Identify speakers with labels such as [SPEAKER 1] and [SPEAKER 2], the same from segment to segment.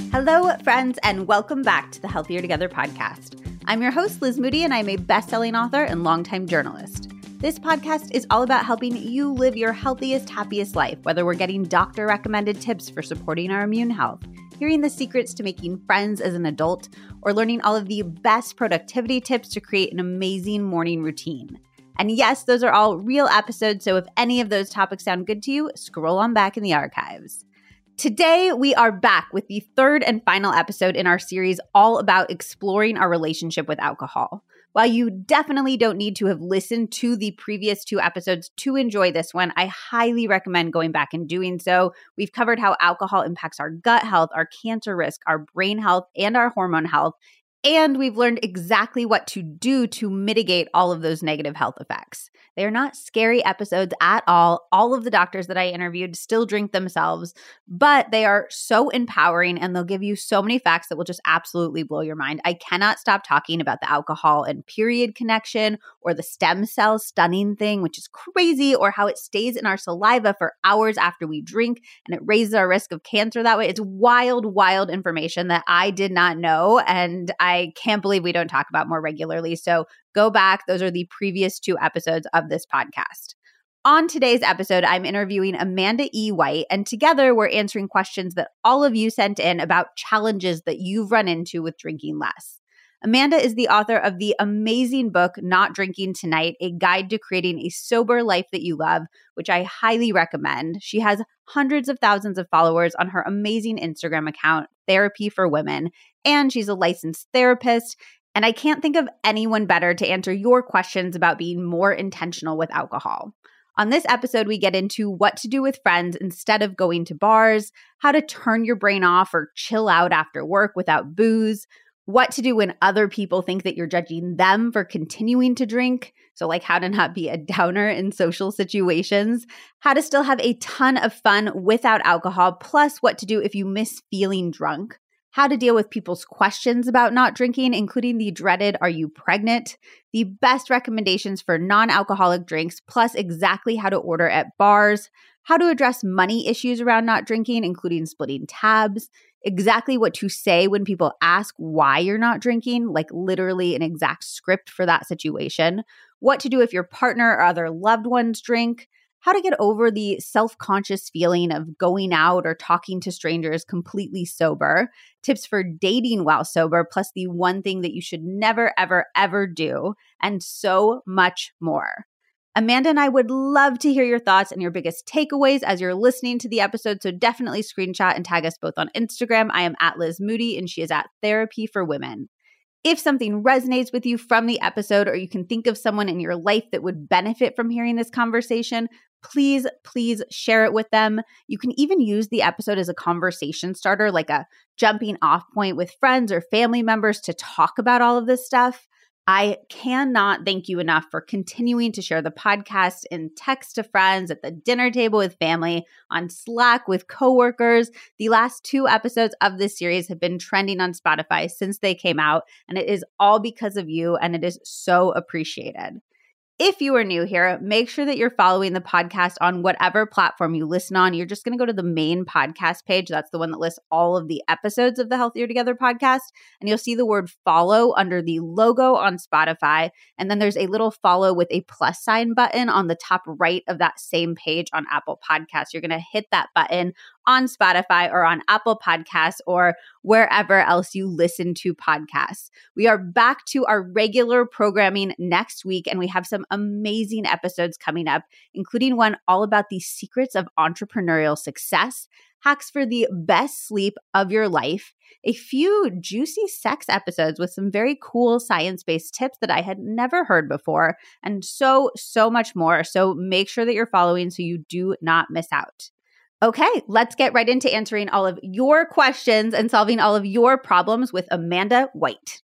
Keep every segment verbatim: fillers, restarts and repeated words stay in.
[SPEAKER 1] Hello, friends, and welcome back to the Healthier Together podcast. I'm your host, Liz Moody, and I'm a best-selling author and longtime journalist. This podcast is all about helping you live your healthiest, happiest life, whether we're getting doctor-recommended tips for supporting our immune health, hearing the secrets to making friends as an adult, or learning all of the best productivity tips to create an amazing morning routine. And yes, those are all real episodes, so if any of those topics sound good to you, scroll on back in the archives. Today, we are back with the third and final episode in our series all about exploring our relationship with alcohol. While you definitely don't need to have listened to the previous two episodes to enjoy this one, I highly recommend going back and doing so. We've covered how alcohol impacts our gut health, our cancer risk, our brain health, and our hormone health. And we've learned exactly what to do to mitigate all of those negative health effects. They are not scary episodes at all. All of the doctors that I interviewed still drink themselves, but they are so empowering and they'll give you so many facts that will just absolutely blow your mind. I cannot stop talking about the alcohol and period connection or the stem cell stunning thing, which is crazy, or how it stays in our saliva for hours after we drink and it raises our risk of cancer that way. It's wild, wild information that I did not know, and I can't believe we don't talk about more regularly. So go back. Those are the previous two episodes of this podcast. On today's episode, I'm interviewing Amanda E. White, and together we're answering questions that all of you sent in about challenges that you've run into with drinking less. Amanda is the author of the amazing book, Not Drinking Tonight, A Guide to Creating a Sober Life That You Love, which I highly recommend. She has hundreds of thousands of followers on her amazing Instagram account, Therapy for Women, and she's a licensed therapist. And I can't think of anyone better to answer your questions about being more intentional with alcohol. On this episode, we get into what to do with friends instead of going to bars, how to turn your brain off or chill out after work without booze, what to do when other people think that you're judging them for continuing to drink, so like how to not be a downer in social situations, how to still have a ton of fun without alcohol, plus what to do if you miss feeling drunk, how to deal with people's questions about not drinking, including the dreaded, "Are you pregnant?" The best recommendations for non-alcoholic drinks, plus exactly how to order at bars, how to address money issues around not drinking, including splitting tabs, exactly what to say when people ask why you're not drinking, like literally an exact script for that situation, what to do if your partner or other loved ones drink, how to get over the self-conscious feeling of going out or talking to strangers completely sober, tips for dating while sober, plus the one thing that you should never, ever, ever do, and so much more. Amanda and I would love to hear your thoughts and your biggest takeaways as you're listening to the episode, so definitely screenshot and tag us both on Instagram. I am at Liz Moody and she is at Therapy for Women. If something resonates with you from the episode, or you can think of someone in your life that would benefit from hearing this conversation, please, please share it with them. You can even use the episode as a conversation starter, like a jumping off point with friends or family members to talk about all of this stuff. I cannot thank you enough for continuing to share the podcast in text to friends, at the dinner table with family, on Slack with coworkers. The last two episodes of this series have been trending on Spotify since they came out, and it is all because of you, and it is so appreciated. If you are new here, make sure that you're following the podcast on whatever platform you listen on. You're just going to go to the main podcast page. That's the one that lists all of the episodes of the Healthier Together podcast. And you'll see the word follow under the logo on Spotify. And then there's a little follow with a plus sign button on the top right of that same page on Apple Podcasts. You're going to hit that button on Spotify or on Apple Podcasts or wherever else you listen to podcasts. We are back to our regular programming next week, and we have some amazing episodes coming up, including one all about the secrets of entrepreneurial success, hacks for the best sleep of your life, a few juicy sex episodes with some very cool science-based tips that I had never heard before, and so, so much more. So make sure that you're following so you do not miss out. Okay, let's get right into answering all of your questions and solving all of your problems with Amanda White.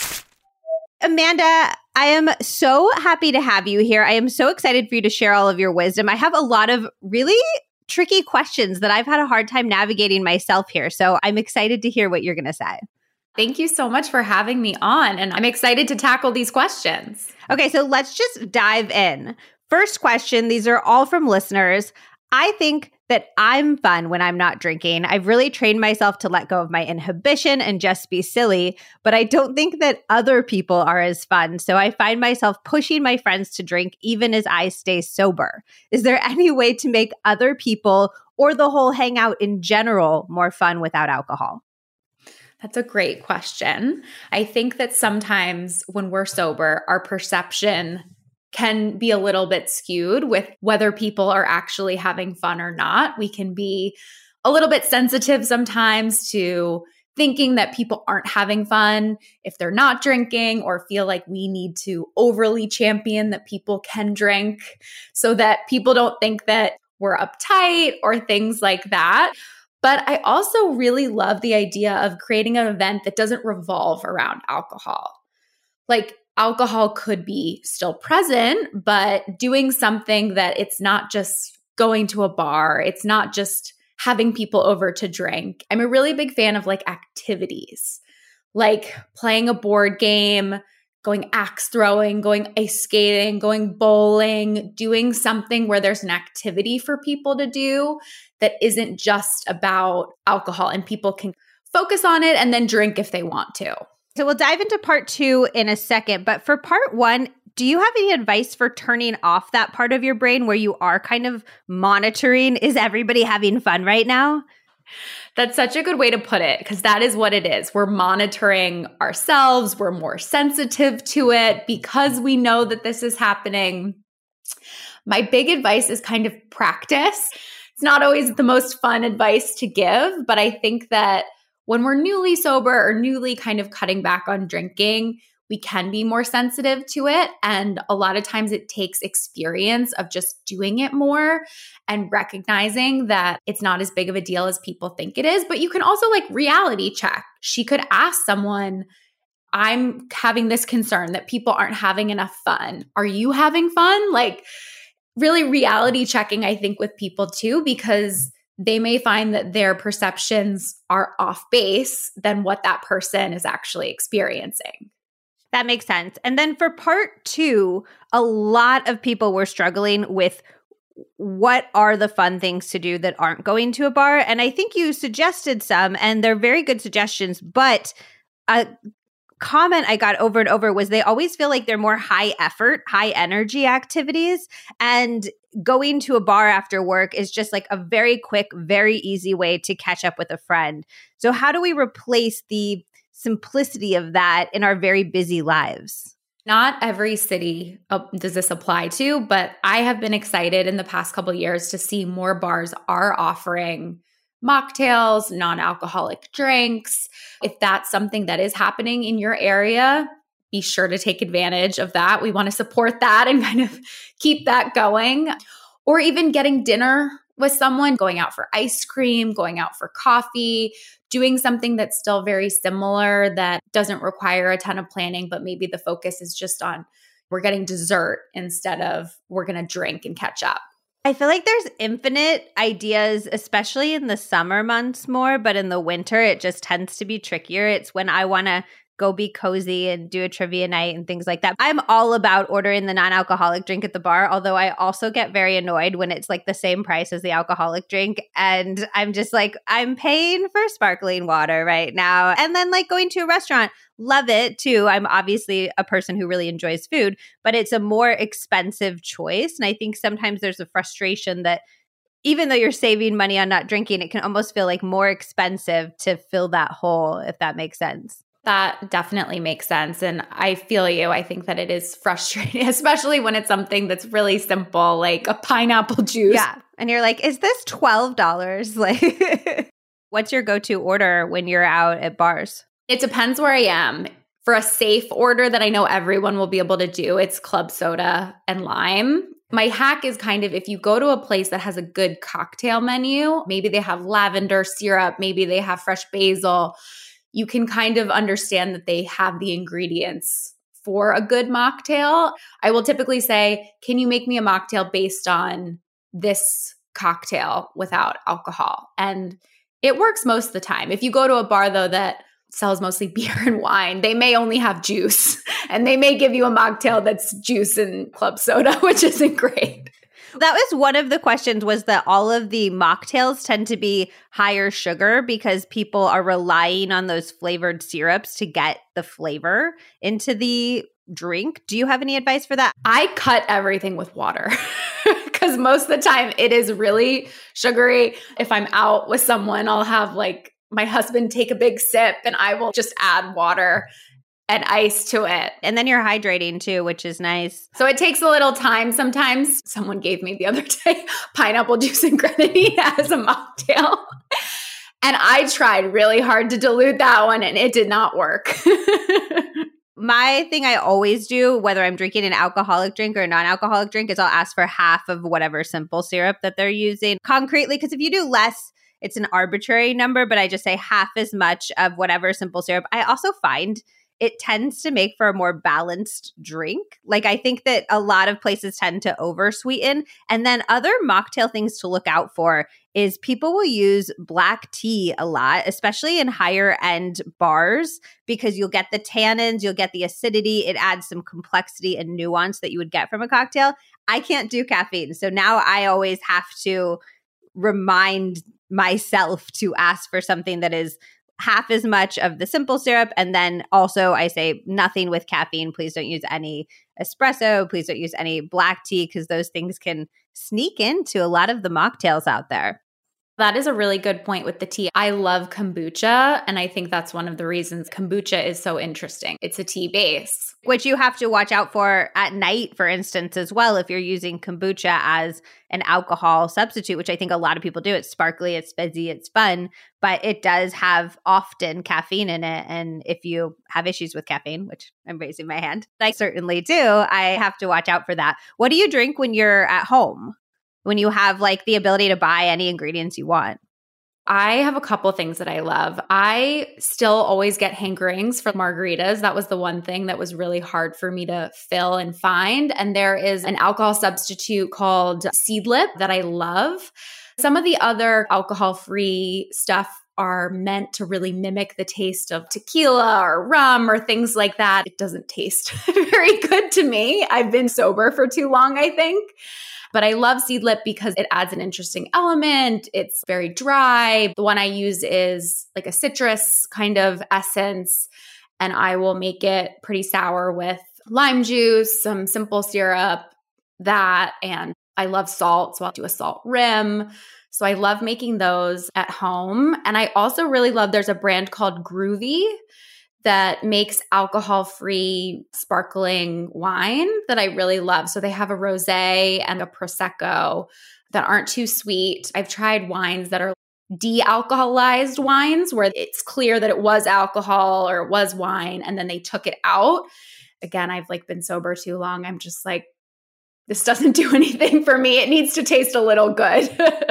[SPEAKER 1] Amanda, I am so happy to have you here. I am so excited for you to share all of your wisdom. I have a lot of really tricky questions that I've had a hard time navigating myself here. So I'm excited to hear what you're going to say.
[SPEAKER 2] Thank you so much for having me on. And I'm excited to tackle these questions.
[SPEAKER 1] Okay, so let's just dive in. First question, these are all from listeners. I think that I'm fun when I'm not drinking. I've really trained myself to let go of my inhibition and just be silly, but I don't think that other people are as fun. So I find myself pushing my friends to drink even as I stay sober. Is there any way to make other people or the whole hangout in general more fun without alcohol?
[SPEAKER 2] That's a great question. I think that sometimes when we're sober, our perception can be a little bit skewed with whether people are actually having fun or not. We can be a little bit sensitive sometimes to thinking that people aren't having fun if they're not drinking, or feel like we need to overly champion that people can drink so that people don't think that we're uptight or things like that. But I also really love the idea of creating an event that doesn't revolve around alcohol. Like, alcohol could be still present, but doing something that it's not just going to a bar, it's not just having people over to drink. I'm a really big fan of like activities, like playing a board game, going axe throwing, going ice skating, going bowling, doing something where there's an activity for people to do that isn't just about alcohol, and people can focus on it and then drink if they want to.
[SPEAKER 1] So we'll dive into part two in a second, but for part one, do you have any advice for turning off that part of your brain where you are kind of monitoring, is everybody having fun right now?
[SPEAKER 2] That's such a good way to put it, because that is what it is. We're monitoring ourselves. We're more sensitive to it because we know that this is happening. My big advice is kind of practice. It's not always the most fun advice to give, but I think that when we're newly sober or newly kind of cutting back on drinking, we can be more sensitive to it. And a lot of times it takes experience of just doing it more and recognizing that it's not as big of a deal as people think it is. But you can also like reality check. She could ask someone, I'm having this concern that people aren't having enough fun. Are you having fun? Like, really reality checking, I think, with people too, because they may find that their perceptions are off base than what that person is actually experiencing.
[SPEAKER 1] That makes sense. And then for part two, a lot of people were struggling with what are the fun things to do that aren't going to a bar. And I think you suggested some, and they're very good suggestions, but a comment I got over and over was they always feel like they're more high effort, high energy activities. And going to a bar after work is just like a very quick, very easy way to catch up with a friend. So how do we replace the simplicity of that in our very busy lives?
[SPEAKER 2] Not every city uh, does this apply to, but I have been excited in the past couple of years to see more bars are offering mocktails, non-alcoholic drinks. If that's something that is happening in your area, be sure to take advantage of that. We want to support that and kind of keep that going. Or even getting dinner with someone, going out for ice cream, going out for coffee, doing something that's still very similar that doesn't require a ton of planning, but maybe the focus is just on we're getting dessert instead of we're going to drink and catch up.
[SPEAKER 1] I feel like there's infinite ideas, especially in the summer months more, but in the winter, it just tends to be trickier. It's when I want to go be cozy and do a trivia night and things like that. I'm all about ordering the non-alcoholic drink at the bar, although I also get very annoyed when it's like the same price as the alcoholic drink. And I'm just like, I'm paying for sparkling water right now. And then like going to a restaurant, love it too. I'm obviously a person who really enjoys food, but it's a more expensive choice. And I think sometimes there's a frustration that even though you're saving money on not drinking, it can almost feel like more expensive to fill that hole, if that makes sense.
[SPEAKER 2] That definitely makes sense. And I feel you. I think that it is frustrating, especially when it's something that's really simple, like a pineapple juice.
[SPEAKER 1] Yeah. And you're like, is this twelve dollars? Like, what's your go-to order when you're out at bars?
[SPEAKER 2] It depends where I am. For a safe order that I know everyone will be able to do, it's club soda and lime. My hack is kind of if you go to a place that has a good cocktail menu, maybe they have lavender syrup, maybe they have fresh basil, you can kind of understand that they have the ingredients for a good mocktail. I will typically say, can you make me a mocktail based on this cocktail without alcohol? And it works most of the time. If you go to a bar, though, that sells mostly beer and wine, they may only have juice and they may give you a mocktail that's juice and club soda, which isn't great.
[SPEAKER 1] That was one of the questions, was that all of the mocktails tend to be higher sugar because people are relying on those flavored syrups to get the flavor into the drink. Do you have any advice for that?
[SPEAKER 2] I cut everything with water because most of the time it is really sugary. If I'm out with someone, I'll have like my husband take a big sip and I will just add water and ice to it.
[SPEAKER 1] And then you're hydrating too, which is nice.
[SPEAKER 2] So it takes a little time sometimes. Someone gave me the other day pineapple juice and grenadine as a mocktail. And I tried really hard to dilute that one and it did not work.
[SPEAKER 1] My thing I always do, whether I'm drinking an alcoholic drink or a non-alcoholic drink, is I'll ask for half of whatever simple syrup that they're using concretely. Because if you do less, it's an arbitrary number, but I just say half as much of whatever simple syrup. I also find it tends to make for a more balanced drink. Like, I think that a lot of places tend to over sweeten. And then other mocktail things to look out for is people will use black tea a lot, especially in higher end bars, because you'll get the tannins, you'll get the acidity. It adds some complexity and nuance that you would get from a cocktail. I can't do caffeine. So now I always have to remind myself to ask for something that is half as much of the simple syrup. And then also I say nothing with caffeine. Please don't use any espresso. Please don't use any black tea, because those things can sneak into a lot of the mocktails out there.
[SPEAKER 2] That is a really good point with the tea. I love kombucha, and I think that's one of the reasons kombucha is so interesting. It's a tea base.
[SPEAKER 1] Which you have to watch out for at night, for instance, as well, if you're using kombucha as an alcohol substitute, which I think a lot of people do. It's sparkly, it's fizzy, it's fun, but it does have often caffeine in it. And if you have issues with caffeine, which I'm raising my hand, I certainly do, I have to watch out for that. What do you drink when you're at home? When you have like the ability to buy any ingredients you want?
[SPEAKER 2] I have a couple things that I love. I still always get hankerings for margaritas. That was the one thing that was really hard for me to fill and find. And there is an alcohol substitute called Seedlip that I love. Some of the other alcohol-free stuff are meant to really mimic the taste of tequila or rum or things like that. It doesn't taste very good to me. I've been sober for too long, I think. But I love Seedlip because it adds an interesting element. It's very dry. The one I use is like a citrus kind of essence, and I will make it pretty sour with lime juice, some simple syrup, that, and I love salt, so I'll do a salt rim. So I love making those at home. And I also really love, there's a brand called Groovy that makes alcohol-free sparkling wine that I really love. So they have a rosé and a prosecco that aren't too sweet. I've tried wines that are de-alcoholized wines where it's clear that it was alcohol or it was wine, and then they took it out. Again, I've like been sober too long. I'm just like, this doesn't do anything for me. It needs to taste a little good.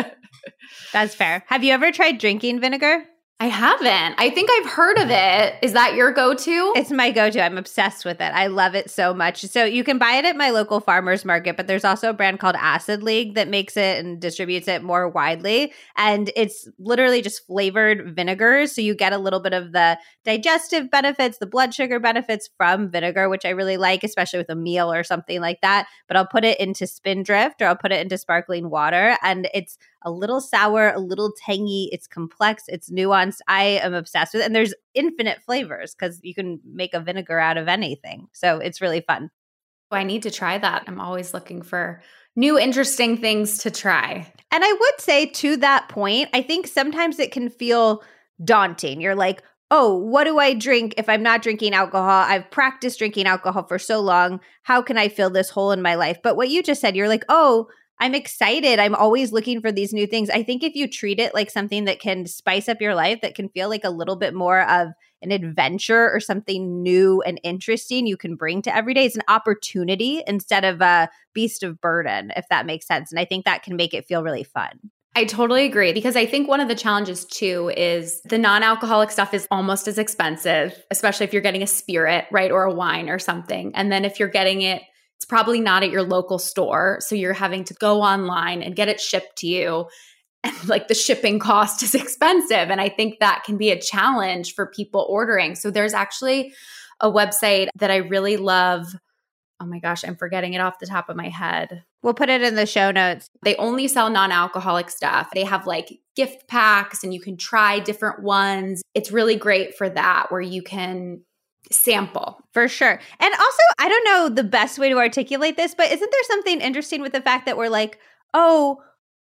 [SPEAKER 1] That's fair. Have you ever tried drinking vinegar?
[SPEAKER 2] I haven't. I think I've heard of it. Is that your go-to?
[SPEAKER 1] It's my go-to. I'm obsessed with it. I love it so much. So you can buy it at my local farmer's market, but there's also a brand called Acid League that makes it and distributes it more widely. And it's literally just flavored vinegars. So you get a little bit of the digestive benefits, the blood sugar benefits from vinegar, which I really like, especially with a meal or something like that. But I'll put it into Spindrift or I'll put it into sparkling water. And it's a little sour, a little tangy. It's complex. It's nuanced. I am obsessed with it. And there's infinite flavors because you can make a vinegar out of anything. So it's really fun.
[SPEAKER 2] I need to try that. I'm always looking for new, interesting things to try.
[SPEAKER 1] And I would say to that point, I think sometimes it can feel daunting. You're like, oh, what do I drink if I'm not drinking alcohol? I've practiced drinking alcohol for so long. How can I fill this hole in my life? But what you just said, you're like, oh, I'm excited. I'm always looking for these new things. I think if you treat it like something that can spice up your life, that can feel like a little bit more of an adventure or something new and interesting you can bring to every day, it's an opportunity instead of a beast of burden, if that makes sense. And I think that can make it feel really fun.
[SPEAKER 2] I totally agree, because I think one of the challenges too is the non-alcoholic stuff is almost as expensive, especially if you're getting a spirit, right? Or a wine or something. And then if you're getting it, it's probably not at your local store. So you're having to go online and get it shipped to you. And like the shipping cost is expensive. And I think that can be a challenge for people ordering. So there's actually a website that I really love oh my gosh, I'm forgetting it off the top of my head.
[SPEAKER 1] We'll put it in the show notes.
[SPEAKER 2] They only sell non-alcoholic stuff. They have like gift packs and you can try different ones. It's really great for that where you can sample.
[SPEAKER 1] For sure. And also, I don't know the best way to articulate this, but isn't there something interesting with the fact that we're like, oh,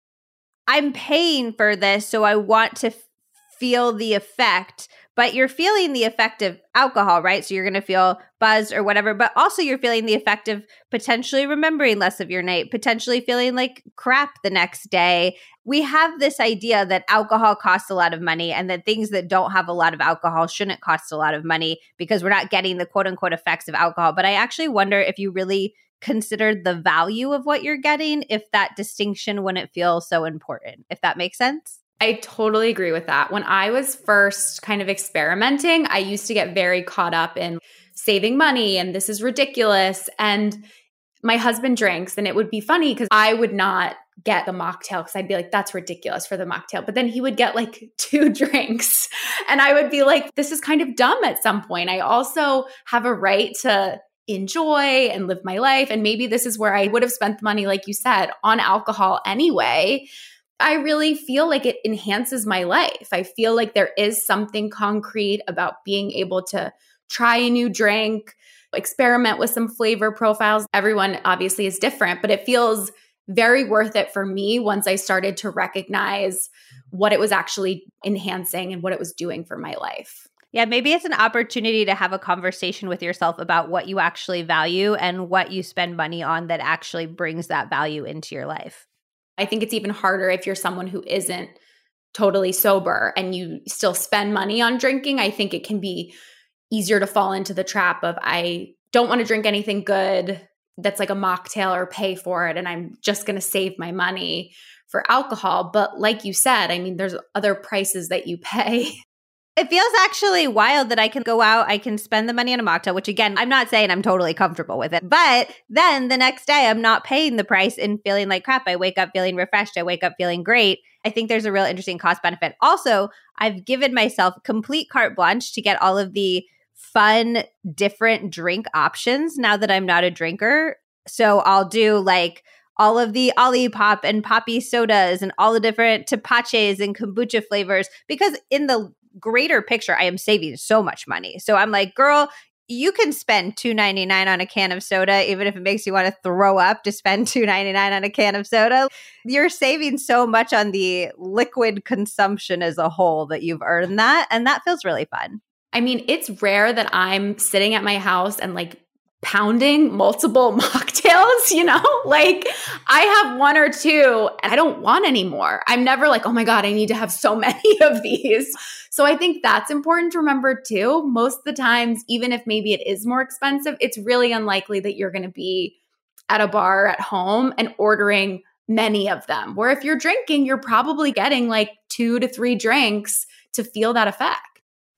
[SPEAKER 1] I'm paying for this, so I want to f- feel the effect, but you're feeling the effect of alcohol, right? So you're going to feel buzzed or whatever, but also you're feeling the effect of potentially remembering less of your night, potentially feeling like crap the next day. We have this idea that alcohol costs a lot of money and that things that don't have a lot of alcohol shouldn't cost a lot of money because we're not getting the quote unquote effects of alcohol. But I actually wonder if you really considered the value of what you're getting, if that distinction wouldn't feel so important, if that makes sense.
[SPEAKER 2] I totally agree with that. When I was first kind of experimenting, I used to get very caught up in saving money and this is ridiculous. And my husband drinks and it would be funny because I would not get the mocktail because I'd be like, that's ridiculous for the mocktail. But then he would get like two drinks and I would be like, this is kind of dumb at some point. I also have a right to enjoy and live my life. And maybe this is where I would have spent the money, like you said, on alcohol anyway. I really feel like it enhances my life. I feel like there is something concrete about being able to try a new drink, experiment with some flavor profiles. Everyone obviously is different, but it feels very worth it for me once I started to recognize what it was actually enhancing and what it was doing for my life.
[SPEAKER 1] Yeah, maybe it's an opportunity to have a conversation with yourself about what you actually value and what you spend money on that actually brings that value into your life.
[SPEAKER 2] I think it's even harder if you're someone who isn't totally sober and you still spend money on drinking. I think it can be easier to fall into the trap of I don't want to drink anything good that's like a mocktail or pay for it and I'm just going to save my money for alcohol. But like you said, I mean, there's other prices that you pay.
[SPEAKER 1] It feels actually wild that I can go out, I can spend the money on a mocktail, which again, I'm not saying I'm totally comfortable with it. But then the next day, I'm not paying the price and feeling like crap. I wake up feeling refreshed. I wake up feeling great. I think there's a real interesting cost benefit. Also, I've given myself complete carte blanche to get all of the fun, different drink options now that I'm not a drinker. So I'll do like all of the Olipop and Poppy sodas and all the different tepaches and kombucha flavors because in the greater picture, I am saving so much money. So I'm like, girl, you can spend two dollars and ninety-nine cents on a can of soda, even if it makes you want to throw up to spend two dollars and ninety-nine cents on a can of soda. You're saving so much on the liquid consumption as a whole that you've earned that. And that feels really fun.
[SPEAKER 2] I mean, it's rare that I'm sitting at my house and like pounding multiple mocktails, you know, like I have one or two and I don't want any more. I'm never like, oh my God, I need to have so many of these. So I think that's important to remember too. Most of the times, even if maybe it is more expensive, it's really unlikely that you're going to be at a bar at home and ordering many of them. Where if you're drinking, you're probably getting like two to three drinks to feel that effect.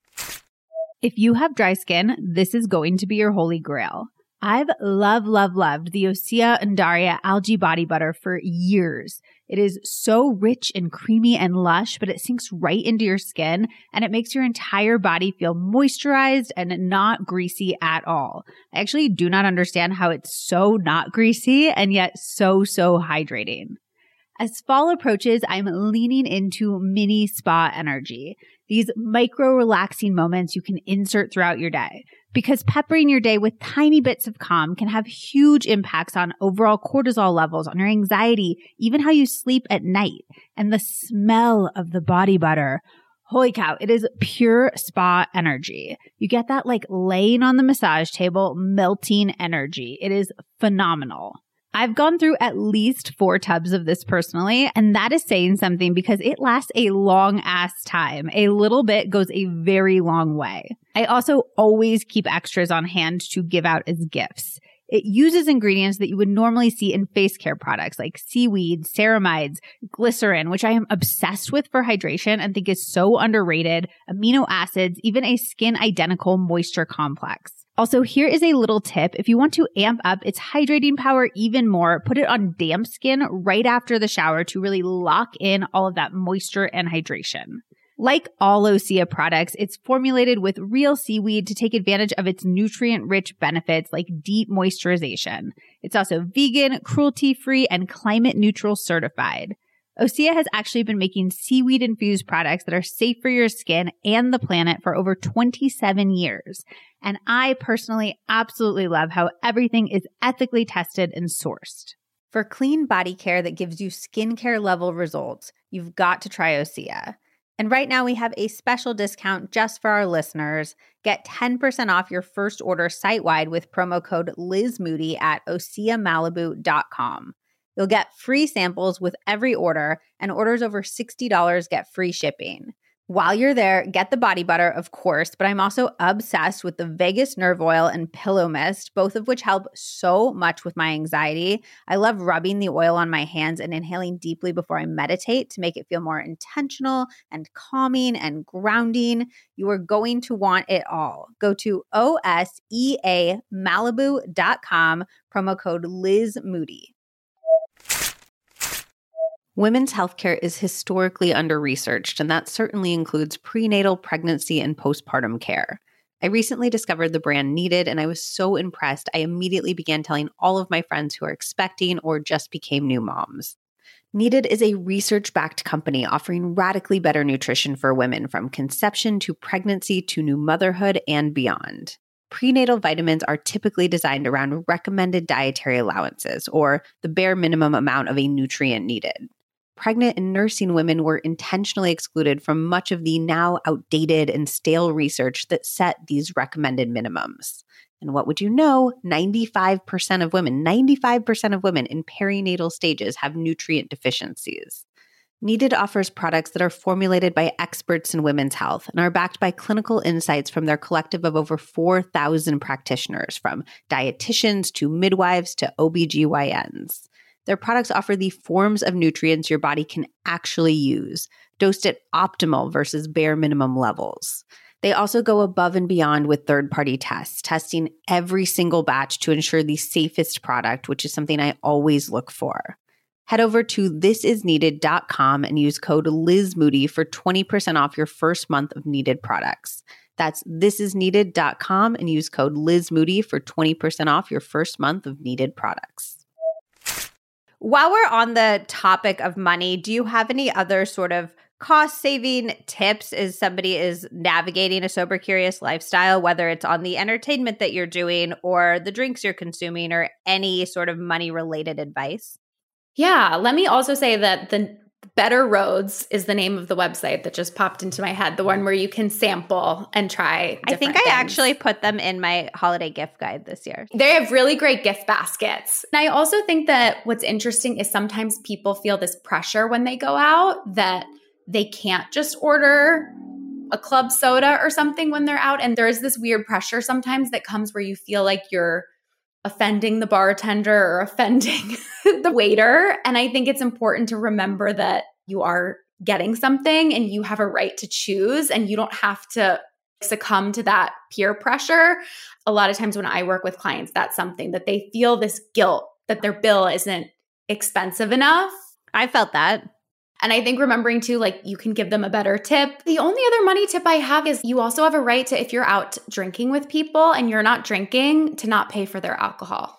[SPEAKER 1] If you have dry skin, this is going to be your holy grail. I've loved, loved, loved the Osea Undaria Algae Body Butter for years. It is so rich and creamy and lush, but it sinks right into your skin and it makes your entire body feel moisturized and not greasy at all. I actually do not understand how it's so not greasy and yet so, so hydrating. As fall approaches, I'm leaning into mini spa energy. These micro relaxing moments you can insert throughout your day. Because peppering your day with tiny bits of calm can have huge impacts on overall cortisol levels, on your anxiety, even how you sleep at night. And the smell of the body butter, holy cow, it is pure spa energy. You get that like laying on the massage table, melting energy. It is phenomenal. I've gone through at least four tubs of this personally, and that is saying something because it lasts a long ass time. A little bit goes a very long way. I also always keep extras on hand to give out as gifts. It uses ingredients that you would normally see in face care products like seaweed, ceramides, glycerin, which I am obsessed with for hydration and think is so underrated, amino acids, even a skin identical moisture complex. Also, here is a little tip. If you want to amp up its hydrating power even more, put it on damp skin right after the shower to really lock in all of that moisture and hydration. Like all Osea products, it's formulated with real seaweed to take advantage of its nutrient-rich benefits like deep moisturization. It's also vegan, cruelty-free, and climate-neutral certified. Osea has actually been making seaweed-infused products that are safe for your skin and the planet for over twenty-seven years. And I personally absolutely love how everything is ethically tested and sourced. For clean body care that gives you skincare level results, you've got to try Osea. And right now we have a special discount just for our listeners. Get ten percent off your first order site-wide with promo code Liz Moody at osea malibu dot com. You'll get free samples with every order, and orders over sixty dollars get free shipping. While you're there, get the body butter, of course, but I'm also obsessed with the Vagus Nerve Oil and Pillow Mist, both of which help so much with my anxiety. I love rubbing the oil on my hands and inhaling deeply before I meditate to make it feel more intentional and calming and grounding. You are going to want it all. Go to O S E A malibu dot com, promo code Liz Moody. Women's healthcare is historically under-researched, and that certainly includes prenatal, pregnancy, and postpartum care. I recently discovered the brand Needed, and I was so impressed, I immediately began telling all of my friends who are expecting or just became new moms. Needed is a research-backed company offering radically better nutrition for women from conception to pregnancy to new motherhood and beyond. Prenatal vitamins are typically designed around recommended dietary allowances, or the bare minimum amount of a nutrient needed. Pregnant and nursing women were intentionally excluded from much of the now outdated and stale research that set these recommended minimums. And what would you know? ninety-five percent of women, ninety-five percent of women in perinatal stages have nutrient deficiencies. Needed offers products that are formulated by experts in women's health and are backed by clinical insights from their collective of over four thousand practitioners, from dietitians to midwives to O B G Y Ns. Their products offer the forms of nutrients your body can actually use, dosed at optimal versus bare minimum levels. They also go above and beyond with third-party tests, testing every single batch to ensure the safest product, which is something I always look for. Head over to this is needed dot com and use code Liz Moody for twenty percent off your first month of Needed products. That's this is needed dot com and use code Liz Moody for twenty percent off your first month of Needed products. While we're on the topic of money, do you have any other sort of cost-saving tips as somebody is navigating a sober, curious lifestyle, whether it's on the entertainment that you're doing or the drinks you're consuming or any sort of money-related advice?
[SPEAKER 2] Yeah, let me also say that the Better Roads is the name of the website that just popped into my head, the one where you can sample and try
[SPEAKER 1] I think I
[SPEAKER 2] things.
[SPEAKER 1] actually put them in my holiday gift guide this year.
[SPEAKER 2] They have really great gift baskets. And I also think that what's interesting is sometimes people feel this pressure when they go out that they can't just order a club soda or something when they're out. And there is this weird pressure sometimes that comes where you feel like you're offending the bartender or offending the waiter. And I think it's important to remember that you are getting something and you have a right to choose and you don't have to succumb to that peer pressure. A lot of times when I work with clients, that's something that they feel this guilt that their bill isn't expensive enough.
[SPEAKER 1] I felt that.
[SPEAKER 2] And I think remembering too, like you can give them a better tip. The only other money tip I have is you also have a right to, if you're out drinking with people and you're not drinking, to not pay for their alcohol.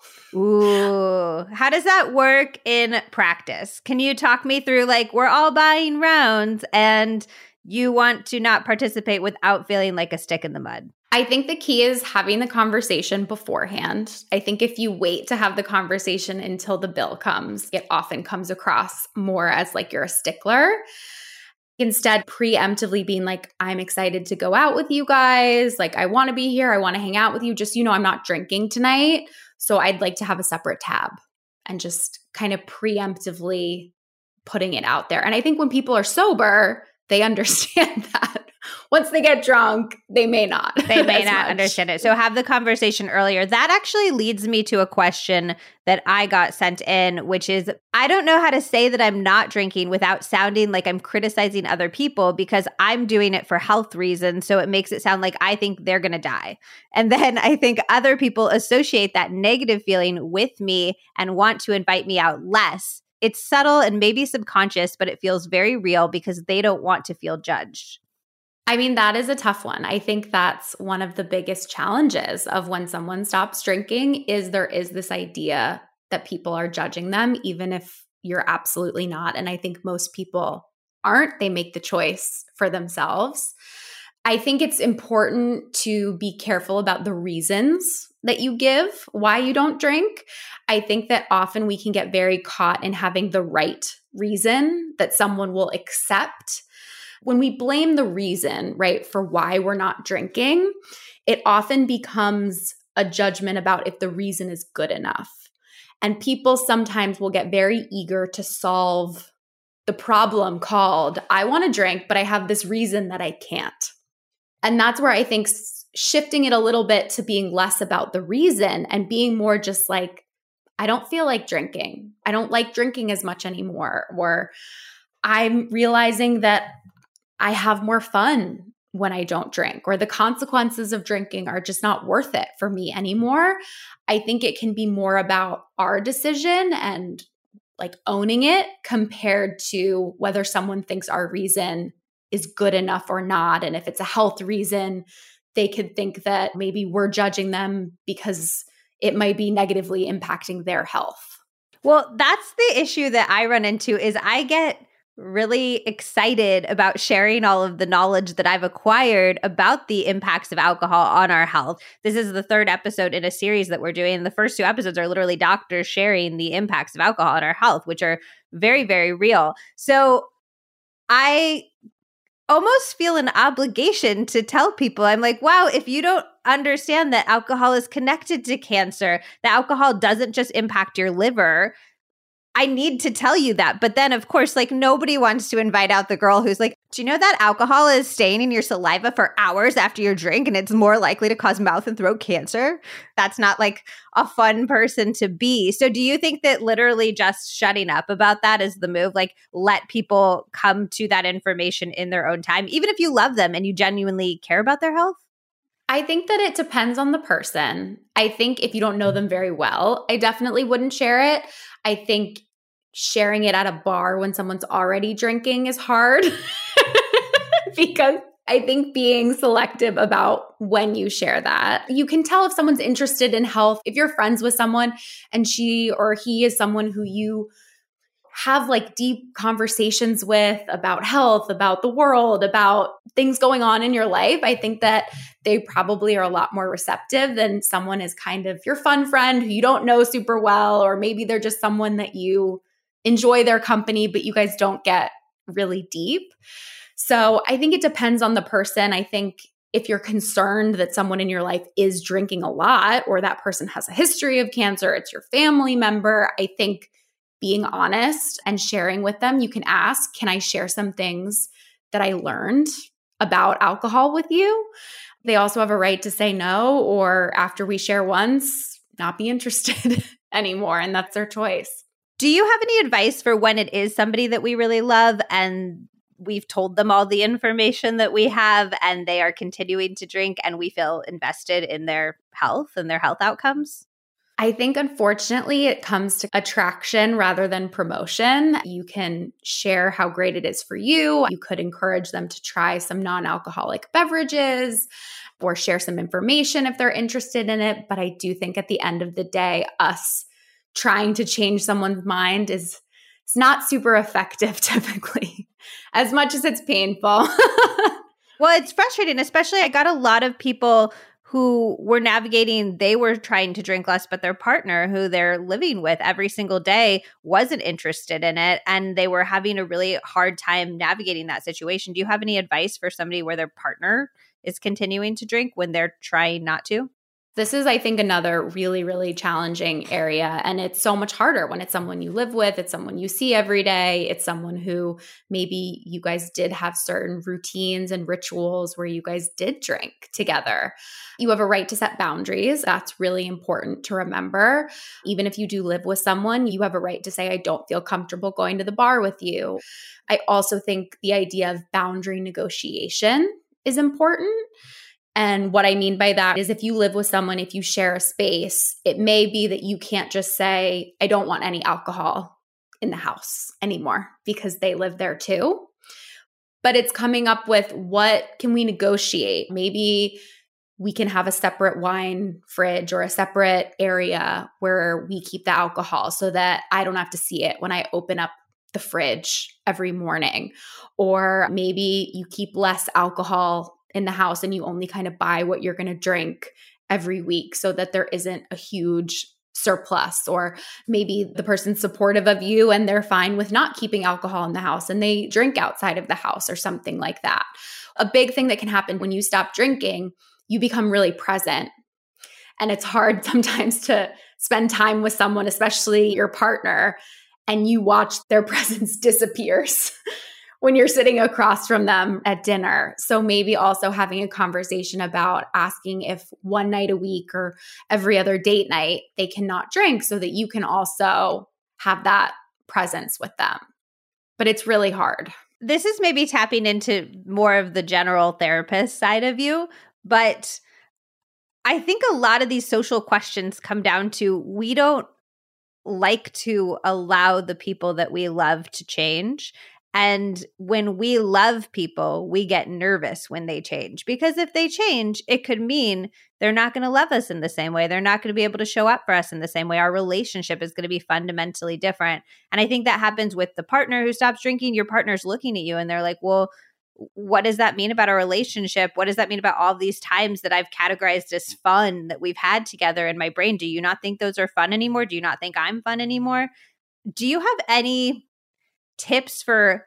[SPEAKER 1] Ooh, how does that work in practice? Can you talk me through, like, we're all buying rounds and you want to not participate without feeling like a stick in the mud?
[SPEAKER 2] I think the key is having the conversation beforehand. I think if you wait to have the conversation until the bill comes, it often comes across more as like you're a stickler. Instead, preemptively being like, I'm excited to go out with you guys. Like, I want to be here. I want to hang out with you. Just, you know, I'm not drinking tonight. So I'd like to have a separate tab, and just kind of preemptively putting it out there. And I think when people are sober, they understand that. Once they get drunk, they may not.
[SPEAKER 1] They may not much. understand it. So have the conversation earlier. That actually leads me to a question that I got sent in, which is, I don't know how to say that I'm not drinking without sounding like I'm criticizing other people, because I'm doing it for health reasons. So it makes it sound like I think they're going to die. And then I think other people associate that negative feeling with me and want to invite me out less. It's subtle and maybe subconscious, but it feels very real because they don't want to feel judged.
[SPEAKER 2] I mean, that is a tough one. I think that's one of the biggest challenges of when someone stops drinking is there is this idea that people are judging them, even if you're absolutely not. And I think most people aren't. They make the choice for themselves. I think it's important to be careful about the reasons that you give why you don't drink. I think that often we can get very caught in having the right reason that someone will accept. When we blame the reason, right, for why we're not drinking, it often becomes a judgment about if the reason is good enough. And people sometimes will get very eager to solve the problem called, I want to drink, but I have this reason that I can't. And that's where I think shifting it a little bit to being less about the reason and being more just like, I don't feel like drinking. I don't like drinking as much anymore. Or I'm realizing that I have more fun when I don't drink, or the consequences of drinking are just not worth it for me anymore. I think it can be more about our decision and like owning it compared to whether someone thinks our reason is good enough or not. And if it's a health reason, they could think that maybe we're judging them because it might be negatively impacting their health.
[SPEAKER 1] Well, that's the issue that I run into is I get really excited about sharing all of the knowledge that I've acquired about the impacts of alcohol on our health. This is the third episode in a series that we're doing. The first two episodes are literally doctors sharing the impacts of alcohol on our health, which are very, very real. So I almost feel an obligation to tell people, I'm like, wow, if you don't understand that alcohol is connected to cancer, that alcohol doesn't just impact your liver, I need to tell you that. But then, of course, like nobody wants to invite out the girl who's like, do you know that alcohol is staying in your saliva for hours after your drink and it's more likely to cause mouth and throat cancer? That's not like a fun person to be. So do you think that literally just shutting up about that is the move? Like let people come to that information in their own time, even if you love them and you genuinely care about their health?
[SPEAKER 2] I think that it depends on the person. I think if you don't know them very well, I definitely wouldn't share it. I think sharing it at a bar when someone's already drinking is hard because I think being selective about when you share that. You can tell if someone's interested in health. If you're friends with someone and she or he is someone who you have like deep conversations with about health, about the world, about things going on in your life, I think that they probably are a lot more receptive than someone is kind of your fun friend who you don't know super well, or maybe they're just someone that you enjoy their company, but you guys don't get really deep. So I think it depends on the person. I think if you're concerned that someone in your life is drinking a lot, or that person has a history of cancer, it's your family member, I think being honest and sharing with them, you can ask, can I share some things that I learned about alcohol with you? They also have a right to say no, or after we share once, not be interested anymore. And that's their choice.
[SPEAKER 1] Do you have any advice for when it is somebody that we really love and we've told them all the information that we have and they are continuing to drink and we feel invested in their health and their health outcomes?
[SPEAKER 2] I think, unfortunately, it comes to attraction rather than promotion. You can share how great it is for you. You could encourage them to try some non-alcoholic beverages or share some information if they're interested in it. But I do think at the end of the day, us trying to change someone's mind is it's not super effective typically, as much as it's painful.
[SPEAKER 1] Well, it's frustrating, especially I got a lot of people who were navigating, they were trying to drink less, but their partner who they're living with every single day wasn't interested in it. And they were having a really hard time navigating that situation. Do you have any advice for somebody where their partner is continuing to drink when they're trying not to?
[SPEAKER 2] This is, I think, another really, really challenging area. And it's so much harder when it's someone you live with, it's someone you see every day, it's someone who maybe you guys did have certain routines and rituals where you guys did drink together. You have a right to set boundaries. That's really important to remember. Even if you do live with someone, you have a right to say, I don't feel comfortable going to the bar with you. I also think the idea of boundary negotiation is important. And what I mean by that is if you live with someone, if you share a space, it may be that you can't just say, I don't want any alcohol in the house anymore because they live there too. but it's coming up with what can we negotiate? Maybe we can have a separate wine fridge or a separate area where we keep the alcohol so that I don't have to see it when I open up the fridge every morning. Or maybe you keep less alcohol in the house and you only kind of buy what you're going to drink every week so that there isn't a huge surplus. Or maybe the person's supportive of you and they're fine with not keeping alcohol in the house and they drink outside of the house or something like that. A big thing that can happen when you stop drinking, you become really present. And it's hard sometimes to spend time with someone, especially your partner, and you watch their presence disappears when you're sitting across from them at dinner. So maybe also having a conversation about asking if one night a week or every other date night they cannot drink so that you can also have that presence with them. But it's really hard.
[SPEAKER 1] This is maybe tapping into more of the general therapist side of you, but I think a lot of these social questions come down to we don't like to allow the people that we love to change. And when we love people, we get nervous when they change, because if they change, it could mean they're not going to love us in the same way. They're not going to be able to show up for us in the same way. Our relationship is going to be fundamentally different. And I think that happens with the partner who stops drinking. Your partner's looking at you and they're like, well, what does that mean about our relationship? What does that mean about all these times that I've categorized as fun that we've had together in my brain? Do you not think those are fun anymore? Do you not think I'm fun anymore? Do you have any tips for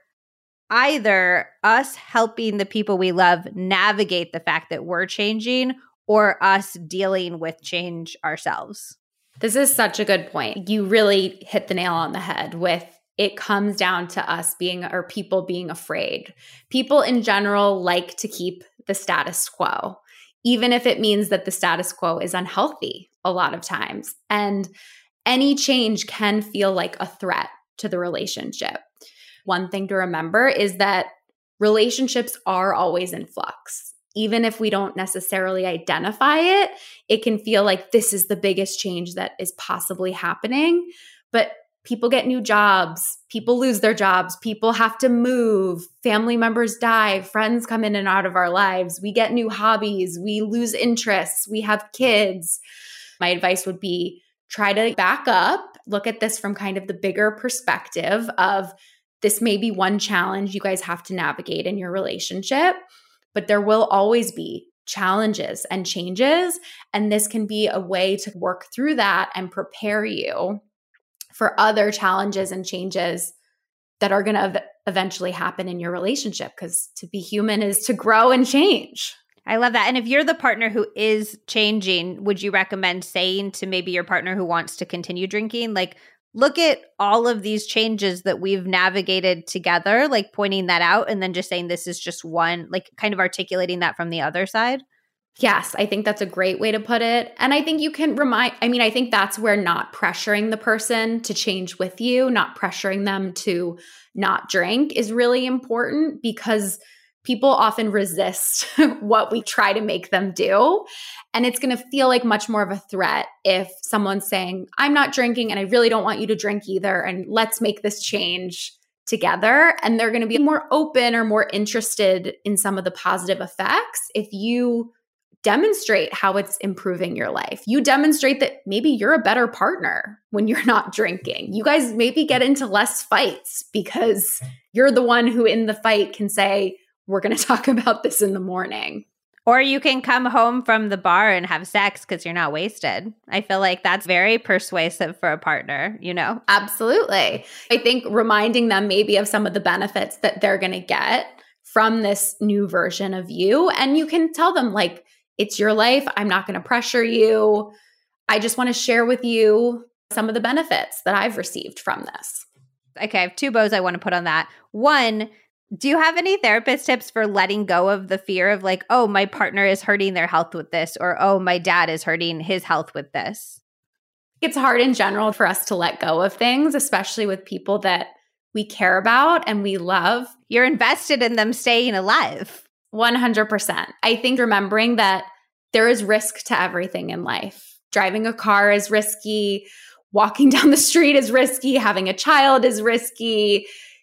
[SPEAKER 1] either us helping the people we love navigate the fact that we're changing or us dealing with change ourselves?
[SPEAKER 2] This is such a good point. You really hit the nail on the head with it comes down to us being, or people being afraid. People in general like to keep the status quo, even if it means that the status quo is unhealthy a lot of times. And any change can feel like a threat to the relationship. One thing to remember is that relationships are always in flux. Even if we don't necessarily identify it, it can feel like this is the biggest change that is possibly happening. But people get new jobs, people lose their jobs, people have to move, family members die, friends come in and out of our lives, we get new hobbies, we lose interests, we have kids. My advice would be try to back up, look at this from kind of the bigger perspective of this may be one challenge you guys have to navigate in your relationship, but there will always be challenges and changes. And this can be a way to work through that and prepare you for other challenges and changes that are going to ev- eventually happen in your relationship, because to be human is to grow and change.
[SPEAKER 1] I love that. And if you're the partner who is changing, would you recommend saying to maybe your partner who wants to continue drinking, like, look at all of these changes that we've navigated together, like pointing that out and then just saying this is just one, like kind of articulating that from the other side?
[SPEAKER 2] Yes, I think that's a great way to put it. And I think you can remind, I mean, I think that's where not pressuring the person to change with you, not pressuring them to not drink is really important, because people often resist what we try to make them do. And it's going to feel like much more of a threat if someone's saying, I'm not drinking and I really don't want you to drink either, and let's make this change together. And they're going to be more open or more interested in some of the positive effects if you demonstrate how it's improving your life. You demonstrate that maybe you're a better partner when you're not drinking. You guys maybe get into less fights because you're the one who in the fight can say, we're going to talk about this in the morning.
[SPEAKER 1] Or you can come home from the bar and have sex because you're not wasted. I feel like that's very persuasive for a partner, you know?
[SPEAKER 2] Absolutely. I think reminding them maybe of some of the benefits that they're going to get from this new version of you. And you can tell them, like, it's your life. I'm not going to pressure you. I just want to share with you some of the benefits that I've received from this.
[SPEAKER 1] Okay, I have two bows I want to put on that. One, do you have any therapist tips for letting go of the fear of like, oh, my partner is hurting their health with this, or oh, my dad is hurting his health with this?
[SPEAKER 2] It's hard in general for us to let go of things, especially with people that we care about and we love.
[SPEAKER 1] You're invested in them staying alive.
[SPEAKER 2] one hundred percent. I think remembering that there is risk to everything in life. Driving a car is risky. Walking down the street is risky. Having a child is risky.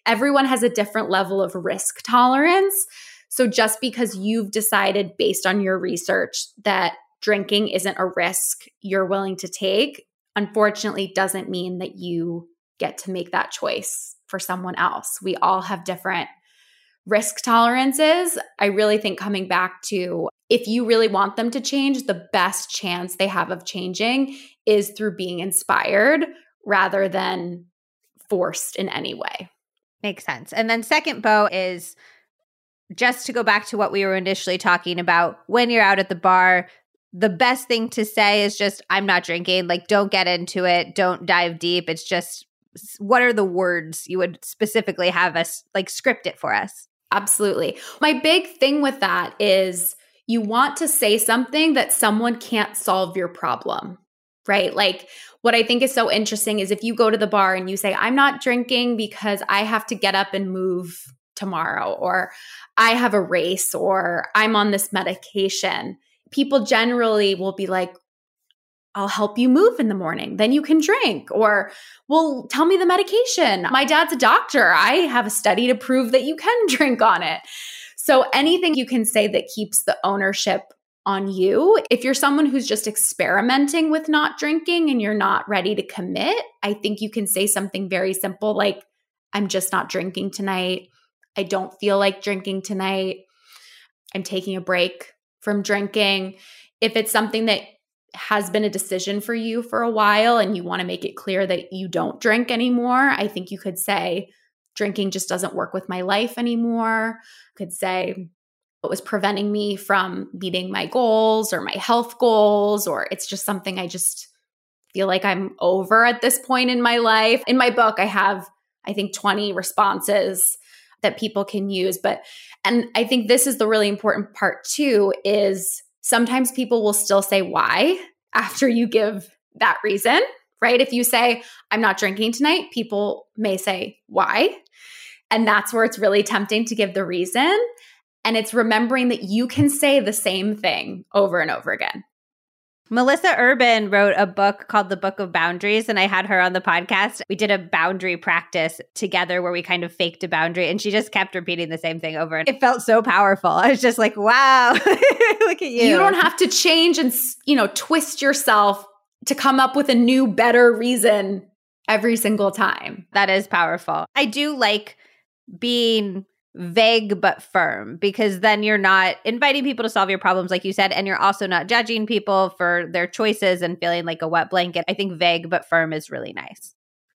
[SPEAKER 2] everyone has a different level of risk tolerance. So just because you've decided based on your research that drinking isn't a risk you're willing to take, unfortunately doesn't mean that you get to make that choice for someone else. We all have different risk tolerances. I really think coming back to if you really want them to change, the best chance they have of changing is through being inspired rather than forced in any way.
[SPEAKER 1] Makes sense. And then second, Bo, is just to go back to what we were initially talking about, when you're out at the bar, the best thing to say is just, I'm not drinking. Like, don't get into it. Don't dive deep. It's just, what are the words you would specifically have us like script it for us?
[SPEAKER 2] Absolutely. My big thing with that is you want to say something that someone can't solve your problem, right? Like what I think is so interesting is if you go to the bar and you say, I'm not drinking because I have to get up and move tomorrow, or I have a race, or I'm on this medication, people generally will be like, I'll help you move in the morning. Then you can drink. Or, well, tell me the medication. My dad's a doctor. I have a study to prove that you can drink on it. So anything you can say that keeps the ownership on you. If you're someone who's just experimenting with not drinking and you're not ready to commit, I think you can say something very simple like, I'm just not drinking tonight. I don't feel like drinking tonight. I'm taking a break from drinking. If it's something that has been a decision for you for a while and you want to make it clear that you don't drink anymore, I think you could say, drinking just doesn't work with my life anymore. Could say, it was preventing me from meeting my goals or my health goals, or it's just something I just feel like I'm over at this point in my life. In my book, I have, I think, twenty responses that people can use. But, and I think this is the really important part too, is sometimes people will still say why after you give that reason, right? If you say, I'm not drinking tonight, people may say why. And that's where it's really tempting to give the reason. And it's remembering that you can say the same thing over and over again.
[SPEAKER 1] Melissa Urban wrote a book called The Book of Boundaries, and I had her on the podcast. We did a boundary practice together where we kind of faked a boundary, and she just kept repeating the same thing over. And it felt so powerful. I was just like, wow, look at you.
[SPEAKER 2] You don't have to change and, you know, twist yourself to come up with a new, better reason every single time.
[SPEAKER 1] That is powerful. I do like being vague but firm, because then you're not inviting people to solve your problems, like you said, and you're also not judging people for their choices and feeling like a wet blanket. I think vague but firm is really nice.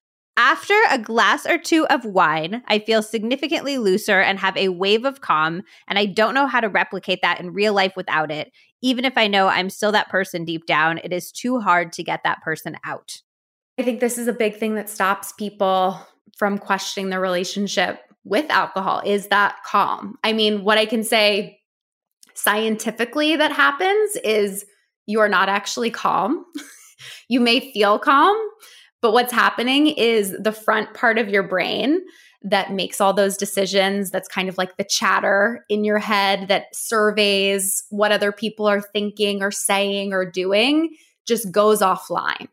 [SPEAKER 1] After a glass or two of wine, I feel significantly looser and have a wave of calm, and I don't know how to replicate that in real life without it. Even if I know I'm still that person deep down, it is too hard to get that person out.
[SPEAKER 2] I think this is a big thing that stops people from questioning their relationship with alcohol, is that calm. I mean, what I can say scientifically that happens is you are not actually calm. You may feel calm, but what's happening is the front part of your brain that makes all those decisions, that's kind of like the chatter in your head that surveys what other people are thinking or saying or doing, just goes offline.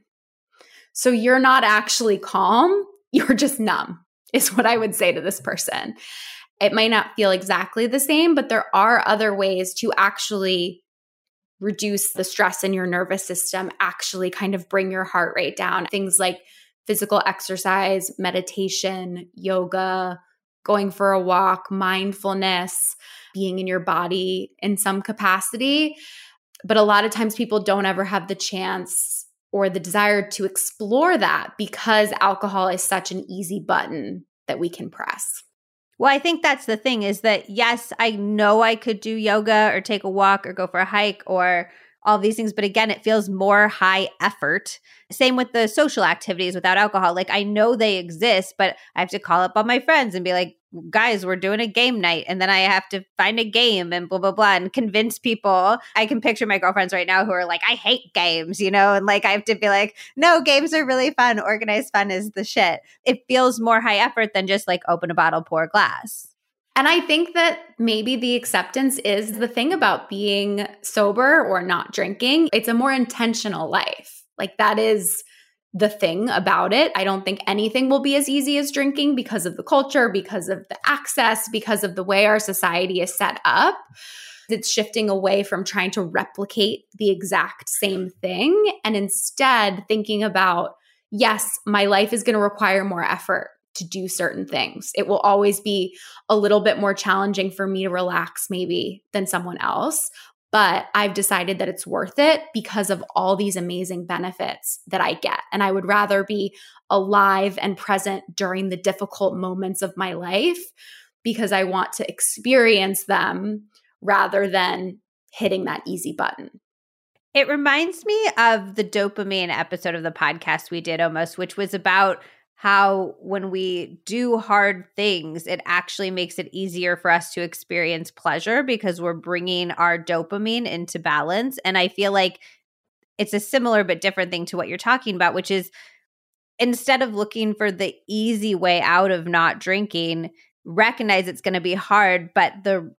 [SPEAKER 2] So you're not actually calm, you're just numb, is what I would say to this person. It might not feel exactly the same, but there are other ways to actually reduce the stress in your nervous system, actually kind of bring your heart rate down. Things like physical exercise, meditation, yoga, going for a walk, mindfulness, being in your body in some capacity. But a lot of times people don't ever have the chance or the desire to explore that because alcohol is such an easy button that we can press.
[SPEAKER 1] Well, I think that's the thing, is that, yes, I know I could do yoga or take a walk or go for a hike or all these things. But again, it feels more high effort. Same with the social activities without alcohol. Like, I know they exist, but I have to call up all my friends and be like, guys, we're doing a game night. And then I have to find a game and blah, blah, blah, and convince people. I can picture my girlfriends right now who are like, I hate games, you know? And like, I have to be like, no, games are really fun. Organized fun is the shit. It feels more high effort than just like open a bottle, pour a glass.
[SPEAKER 2] And I think that maybe the acceptance is the thing about being sober or not drinking. It's a more intentional life. Like, that is the thing about it. I don't think anything will be as easy as drinking because of the culture, because of the access, because of the way our society is set up. It's shifting away from trying to replicate the exact same thing and instead thinking about, yes, my life is going to require more effort to do certain things. It will always be a little bit more challenging for me to relax maybe than someone else. But I've decided that it's worth it because of all these amazing benefits that I get. And I would rather be alive and present during the difficult moments of my life because I want to experience them rather than hitting that easy button.
[SPEAKER 1] It reminds me of the dopamine episode of the podcast we did almost, which was about how when we do hard things, it actually makes it easier for us to experience pleasure because we're bringing our dopamine into balance. And I feel like it's a similar but different thing to what you're talking about, which is instead of looking for the easy way out of not drinking, recognize it's going to be hard, but the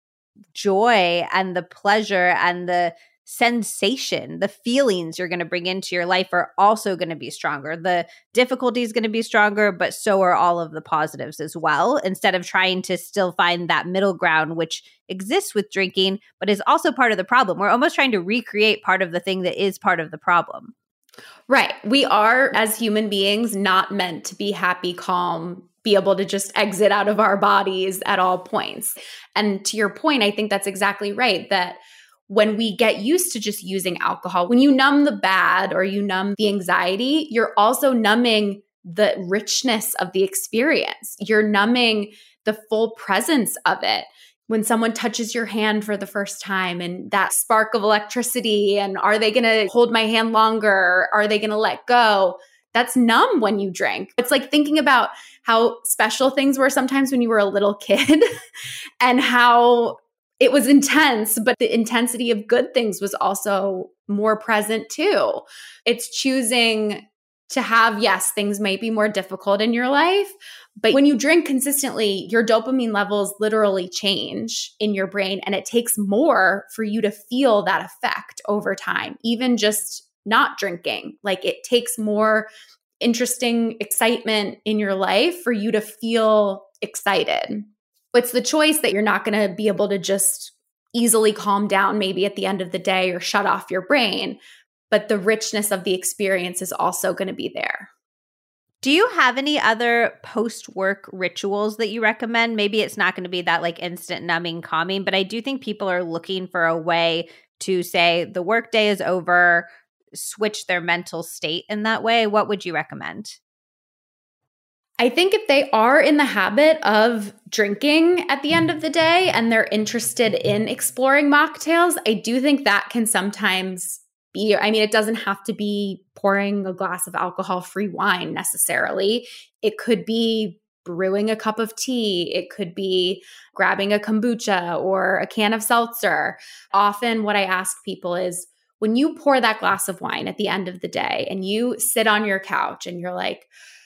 [SPEAKER 1] joy and the pleasure and the sensation, the feelings you're going to bring into your life are also going to be stronger. The difficulty is going to be stronger, but so are all of the positives as well, instead of trying to still find that middle ground, which exists with drinking, but is also part of the problem. We're almost trying to recreate part of the thing that is part of the problem.
[SPEAKER 2] Right. We are, as human beings, not meant to be happy, calm, be able to just exit out of our bodies at all points. And to your point, I think that's exactly right, that when we get used to just using alcohol, when you numb the bad or you numb the anxiety, you're also numbing the richness of the experience. You're numbing the full presence of it. When someone touches your hand for the first time and that spark of electricity, and are they going to hold my hand longer? Are they going to let go? That's numb when you drink. It's like thinking about how special things were sometimes when you were a little kid and how it was intense, but the intensity of good things was also more present too. It's choosing to have, yes, things might be more difficult in your life, but when you drink consistently, your dopamine levels literally change in your brain, and it takes more for you to feel that effect over time, even just not drinking. Like it takes more interesting excitement in your life for you to feel excited. It's the choice that you're not going to be able to just easily calm down maybe at the end of the day or shut off your brain, but the richness of the experience is also going to be there.
[SPEAKER 1] Do you have any other post-work rituals that you recommend? Maybe it's not going to be that like instant numbing calming, but I do think people are looking for a way to say the workday is over, switch their mental state in that way. What would you recommend?
[SPEAKER 2] I think if they are in the habit of drinking at the end of the day and they're interested in exploring mocktails, I do think that can sometimes be, I mean, it doesn't have to be pouring a glass of alcohol-free wine necessarily. It could be brewing a cup of tea. It could be grabbing a kombucha or a can of seltzer. Often what I ask people is, when you pour that glass of wine at the end of the day and you sit on your couch and you're like,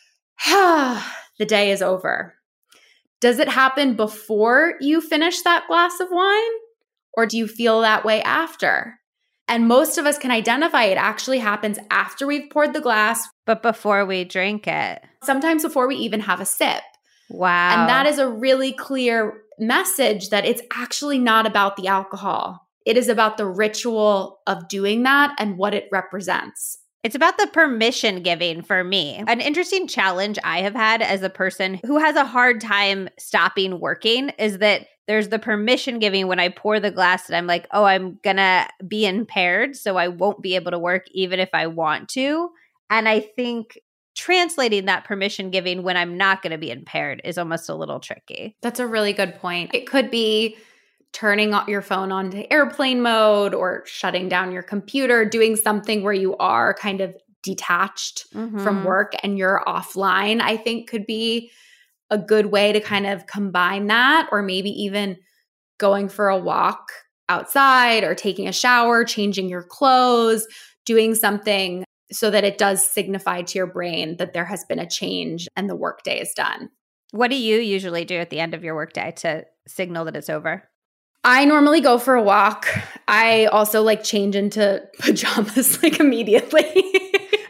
[SPEAKER 2] ah, the day is over. Does it happen before you finish that glass of wine? Or do you feel that way after? And most of us can identify it actually happens after we've poured the glass.
[SPEAKER 1] But before we drink it.
[SPEAKER 2] Sometimes before we even have a sip.
[SPEAKER 1] Wow.
[SPEAKER 2] And that is a really clear message that it's actually not about the alcohol. It is about the ritual of doing that and what it represents.
[SPEAKER 1] It's about the permission giving for me. An interesting challenge I have had as a person who has a hard time stopping working is that there's the permission giving when I pour the glass that I'm like, oh, I'm going to be impaired, so I won't be able to work even if I want to. And I think translating that permission giving when I'm not going to be impaired is almost a little tricky.
[SPEAKER 2] That's a really good point. It could be turning your phone on to airplane mode or shutting down your computer, doing something where you are kind of detached mm-hmm. from work and you're offline, I think could be a good way to kind of combine that, or maybe even going for a walk outside or taking a shower, changing your clothes, doing something so that it does signify to your brain that there has been a change and the workday is done.
[SPEAKER 1] What do you usually do at the end of your workday to signal that it's over?
[SPEAKER 2] I normally go for a walk. I also like change into pajamas like immediately.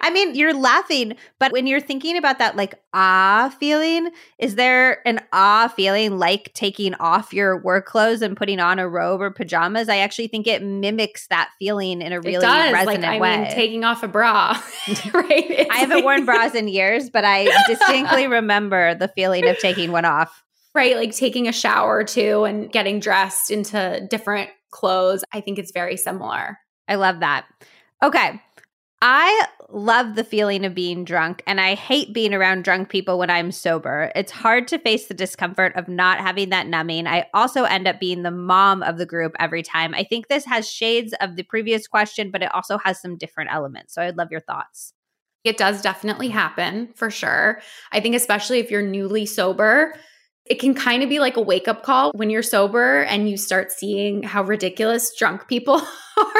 [SPEAKER 1] I mean, you're laughing, but when you're thinking about that like ah feeling, is there an ah feeling like taking off your work clothes and putting on a robe or pajamas? I actually think it mimics that feeling in a really
[SPEAKER 2] it does.
[SPEAKER 1] resonant
[SPEAKER 2] like, I
[SPEAKER 1] way.
[SPEAKER 2] mean, taking off a bra, right? It's
[SPEAKER 1] I haven't
[SPEAKER 2] like-
[SPEAKER 1] worn bras in years, but I distinctly remember the feeling of taking one off.
[SPEAKER 2] Right, like taking a shower too and getting dressed into different clothes. I think it's very similar.
[SPEAKER 1] I love that. Okay. I love the feeling of being drunk, and I hate being around drunk people when I'm sober. It's hard to face the discomfort of not having that numbing. I also end up being the mom of the group every time. I think this has shades of the previous question, but it also has some different elements. So I'd love your thoughts.
[SPEAKER 2] It does definitely happen for sure. I think especially if you're newly sober, it can kind of be like a wake-up call when you're sober and you start seeing how ridiculous drunk people are.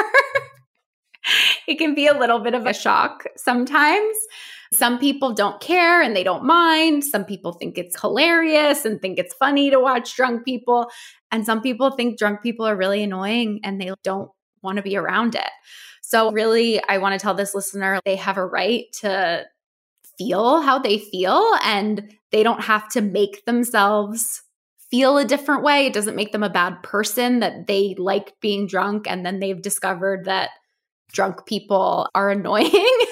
[SPEAKER 2] It can be a little bit of a shock sometimes. Some people don't care and they don't mind. Some people think it's hilarious and think it's funny to watch drunk people. And some people think drunk people are really annoying and they don't want to be around it. So really, I want to tell this listener they have a right to feel how they feel, and they don't have to make themselves feel a different way. It doesn't make them a bad person that they like being drunk and then they've discovered that drunk people are annoying.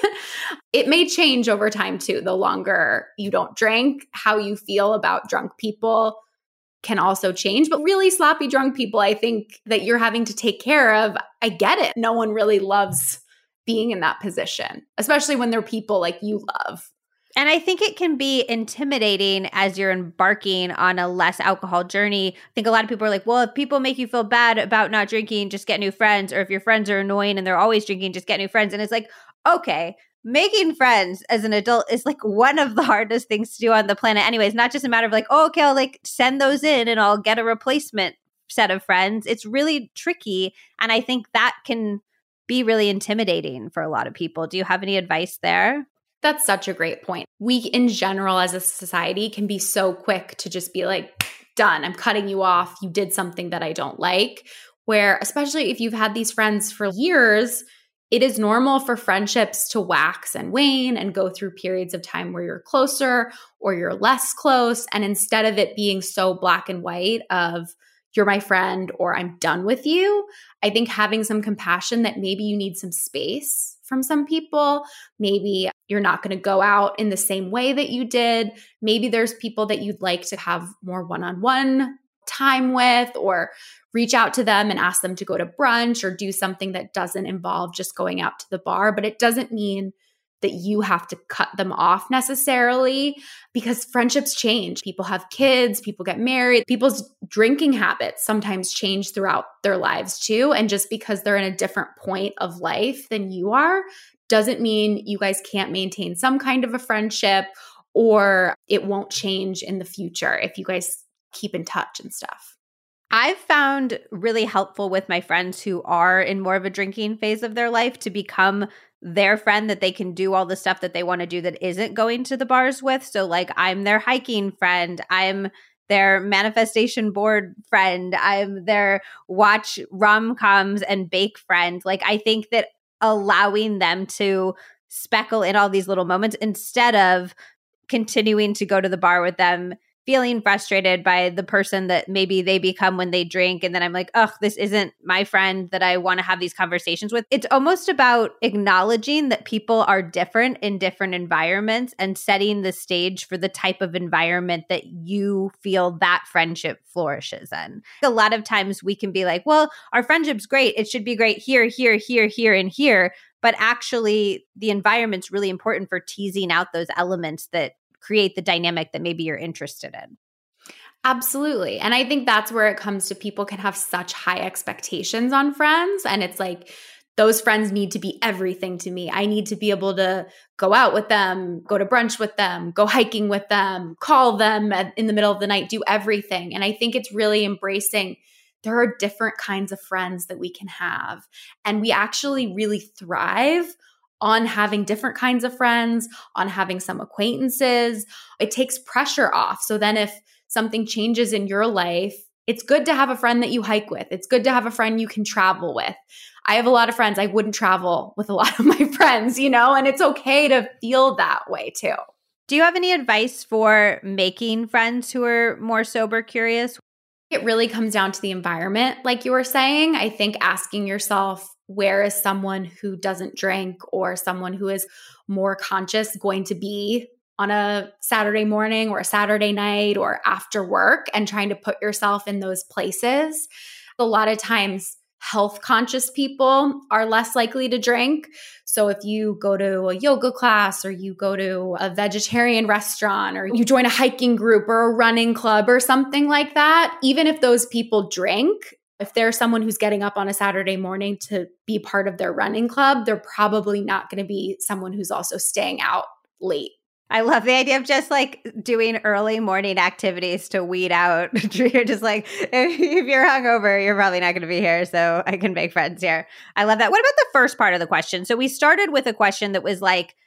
[SPEAKER 2] It may change over time too. The longer you don't drink, how you feel about drunk people can also change. But really sloppy drunk people, I think that you're having to take care of. I get it. No one really loves being in that position, especially when they're people like you love.
[SPEAKER 1] And I think it can be intimidating as you're embarking on a less alcohol journey. I think a lot of people are like, well, if people make you feel bad about not drinking, just get new friends. Or if your friends are annoying and they're always drinking, just get new friends. And it's like, okay, making friends as an adult is like one of the hardest things to do on the planet. Anyways, not just a matter of like, oh, okay, I'll like send those in and I'll get a replacement set of friends. It's really tricky. And I think that can be really intimidating for a lot of people. Do you have any advice there?
[SPEAKER 2] That's such a great point. We in general as a society can be so quick to just be like, done, I'm cutting you off. You did something that I don't like. Where especially if you've had these friends for years, it is normal for friendships to wax and wane and go through periods of time where you're closer or you're less close. And instead of it being so black and white of you're my friend or I'm done with you, I think having some compassion that maybe you need some space from some people. Maybe you're not going to go out in the same way that you did. Maybe there's people that you'd like to have more one-on-one time with, or reach out to them and ask them to go to brunch or do something that doesn't involve just going out to the bar. But it doesn't mean that you have to cut them off necessarily, because friendships change. People have kids, people get married, people's drinking habits sometimes change throughout their lives too. And just because they're in a different point of life than you are, doesn't mean you guys can't maintain some kind of a friendship, or it won't change in the future if you guys keep in touch and stuff.
[SPEAKER 1] I've found really helpful with my friends who are in more of a drinking phase of their life to become their friend that they can do all the stuff that they want to do that isn't going to the bars with. So like I'm their hiking friend. I'm their manifestation board friend. I'm their watch rom-coms and bake friend. Like I think that allowing them to speckle in all these little moments instead of continuing to go to the bar with them, feeling frustrated by the person that maybe they become when they drink. And then I'm like, ugh, this isn't my friend that I want to have these conversations with. It's almost about acknowledging that people are different in different environments and setting the stage for the type of environment that you feel that friendship flourishes in. A lot of times we can be like, well, our friendship's great. It should be great here, here, here, here, and here. But actually, the environment's really important for teasing out those elements that create the dynamic that maybe you're interested in.
[SPEAKER 2] Absolutely. And I think that's where it comes to people can have such high expectations on friends. And it's like, those friends need to be everything to me. I need to be able to go out with them, go to brunch with them, go hiking with them, call them at, in the middle of the night, do everything. And I think it's really embracing there are different kinds of friends that we can have. And we actually really thrive on having different kinds of friends, on having some acquaintances. It takes pressure off. So then if something changes in your life, it's good to have a friend that you hike with. It's good to have a friend you can travel with. I have a lot of friends. I wouldn't travel with a lot of my friends, you know, and it's okay to feel that way too.
[SPEAKER 1] Do you have any advice for making friends who are more sober curious?
[SPEAKER 2] It really comes down to the environment, like you were saying. I think asking yourself, where is someone who doesn't drink or someone who is more conscious going to be on a Saturday morning or a Saturday night or after work, and trying to put yourself in those places. A lot of times, health conscious people are less likely to drink. So if you go to a yoga class or you go to a vegetarian restaurant or you join a hiking group or a running club or something like that, even if those people drink, if there's someone who's getting up on a Saturday morning to be part of their running club, they're probably not going to be someone who's also staying out late.
[SPEAKER 1] I love the idea of just like doing early morning activities to weed out. You're just like, if, if you're hungover, you're probably not going to be here. So I can make friends here. I love that. What about the first part of the question? So we started with a question that was like,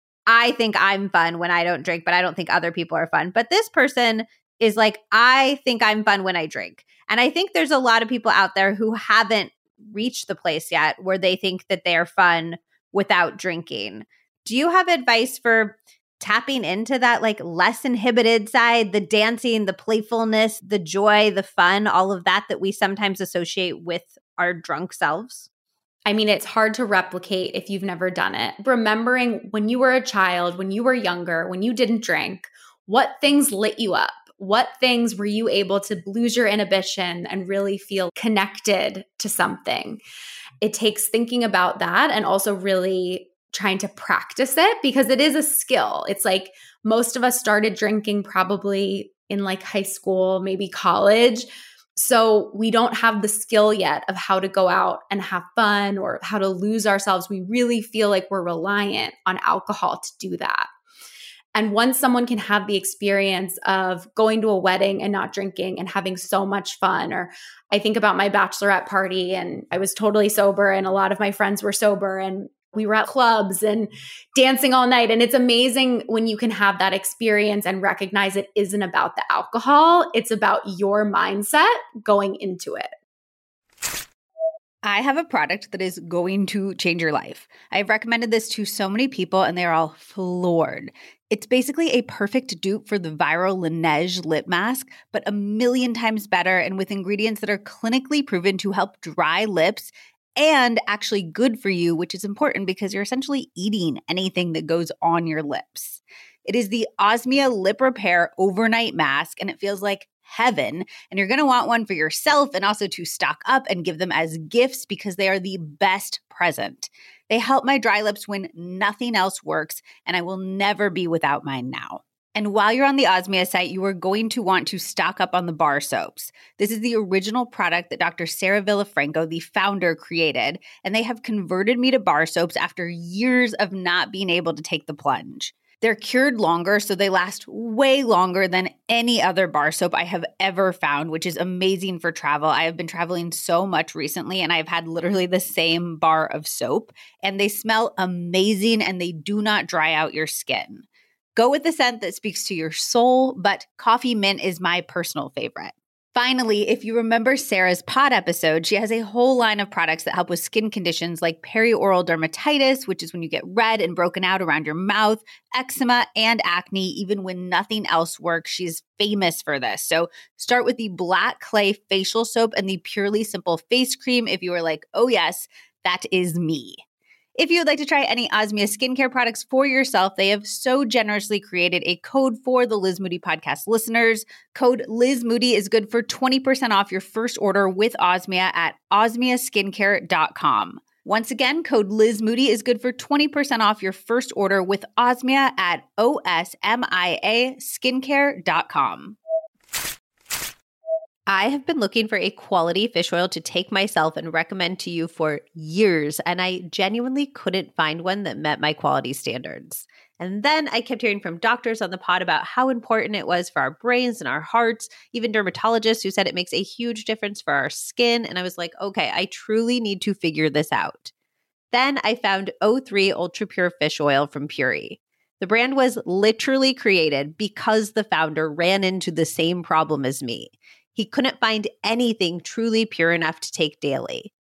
[SPEAKER 1] I think I'm fun when I don't drink, but I don't think other people are fun. But this person is like, I think I'm fun when I drink. And I think there's a lot of people out there who haven't reached the place yet where they think that they are fun without drinking. Do you have advice for tapping into that like less inhibited side, the dancing, the playfulness, the joy, the fun, all of that that we sometimes associate with our drunk selves?
[SPEAKER 2] I mean, it's hard to replicate if you've never done it. Remembering when you were a child, when you were younger, when you didn't drink, what things lit you up? What things were you able to lose your inhibition and really feel connected to something? It takes thinking about that and also really trying to practice it, because it is a skill. It's like most of us started drinking probably in like high school, maybe college. So we don't have the skill yet of how to go out and have fun or how to lose ourselves. We really feel like we're reliant on alcohol to do that. And once someone can have the experience of going to a wedding and not drinking and having so much fun, or I think about my bachelorette party and I was totally sober and a lot of my friends were sober and we were at clubs and dancing all night. And it's amazing when you can have that experience and recognize it isn't about the alcohol. It's about your mindset going into it.
[SPEAKER 1] I have a product that is going to change your life. I've recommended this to so many people and they're all floored. It's basically a perfect dupe for the viral Laneige lip mask, but a million times better and with ingredients that are clinically proven to help dry lips and actually good for you, which is important because you're essentially eating anything that goes on your lips. It is the Osmia Lip Repair Overnight Mask, and it feels like heaven. And you're going to want one for yourself and also to stock up and give them as gifts because they are the best present. They help my dry lips when nothing else works, and I will never be without mine now. And while you're on the Osmia site, you are going to want to stock up on the bar soaps. This is the original product that Doctor Sarah Villafranco, the founder, created, and they have converted me to bar soaps after years of not being able to take the plunge. They're cured longer, so they last way longer than any other bar soap I have ever found, which is amazing for travel. I have been traveling so much recently, and I've had literally the same bar of soap, and they smell amazing, and they do not dry out your skin. Go with the scent that speaks to your soul, but coffee mint is my personal favorite. Finally, if you remember Sarah's pod episode, she has a whole line of products that help with skin conditions like perioral dermatitis, which is when you get red and broken out around your mouth, eczema, and acne, even when nothing else works. She's famous for this. So start with the Black Clay facial soap and the Purely Simple face cream if you are like, oh yes, that is me. If you would like to try any Osmia skincare products for yourself, they have so generously created a code for the Liz Moody podcast listeners. Code Liz Moody is good for twenty percent off your first order with Osmia at osmia skincare dot com. Once again, code Liz Moody is good for twenty percent off your first order with Osmia at osmia skincare dot com. I have been looking for a quality fish oil to take myself and recommend to you for years, and I genuinely couldn't find one that met my quality standards. And then I kept hearing from doctors on the pod about how important it was for our brains and our hearts, even dermatologists who said it makes a huge difference for our skin. And I was like, okay, I truly need to figure this out. Then I found O three Ultra Pure Fish Oil from Puori. The brand was literally created because the founder ran into the same problem as me. He couldn't find anything truly pure enough to take daily.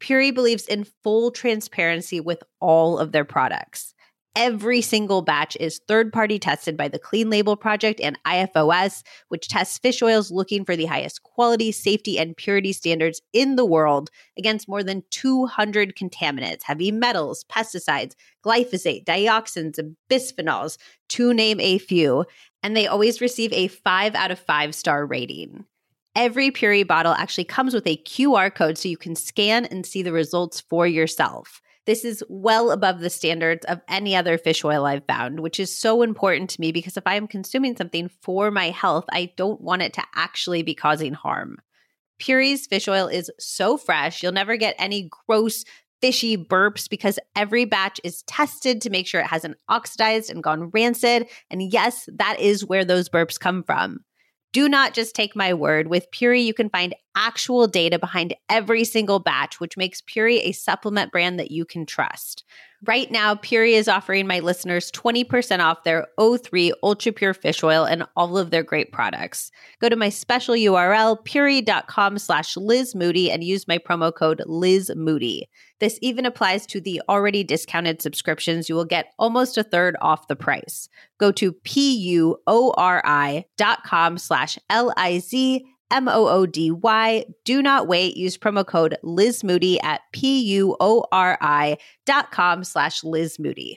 [SPEAKER 1] Puree believes in full transparency with all of their products. Every single batch is third-party tested by the Clean Label Project and I F O S, which tests fish oils looking for the highest quality, safety, and purity standards in the world against more than two hundred contaminants, heavy metals, pesticides, glyphosate, dioxins, and bisphenols, to name a few. And they always receive a five out of five star rating. Every Puree bottle actually comes with a Q R code so you can scan and see the results for yourself. This is well above the standards of any other fish oil I've found, which is so important to me because if I am consuming something for my health, I don't want it to actually be causing harm. Puree's fish oil is so fresh, you'll never get any gross, fishy burps because every batch is tested to make sure it hasn't oxidized and gone rancid. And yes, that is where those burps come from. Do not just take my word. With Puree, you can find actual data behind every single batch, which makes Puree a supplement brand that you can trust. Right now, Puree is offering my listeners twenty percent off their O three Ultra Pure Fish Oil and all of their great products. Go to my special U R L, puree.com slash Liz Moody, and use my promo code Liz Moody. This even applies to the already discounted subscriptions. You will get almost a third off the price. Go to P-U-O-R-I dot com slash L-I-Z M O O D Y. Do not wait. Use promo code Liz Moody at P-U-O-R-I dot com slash Liz Moody.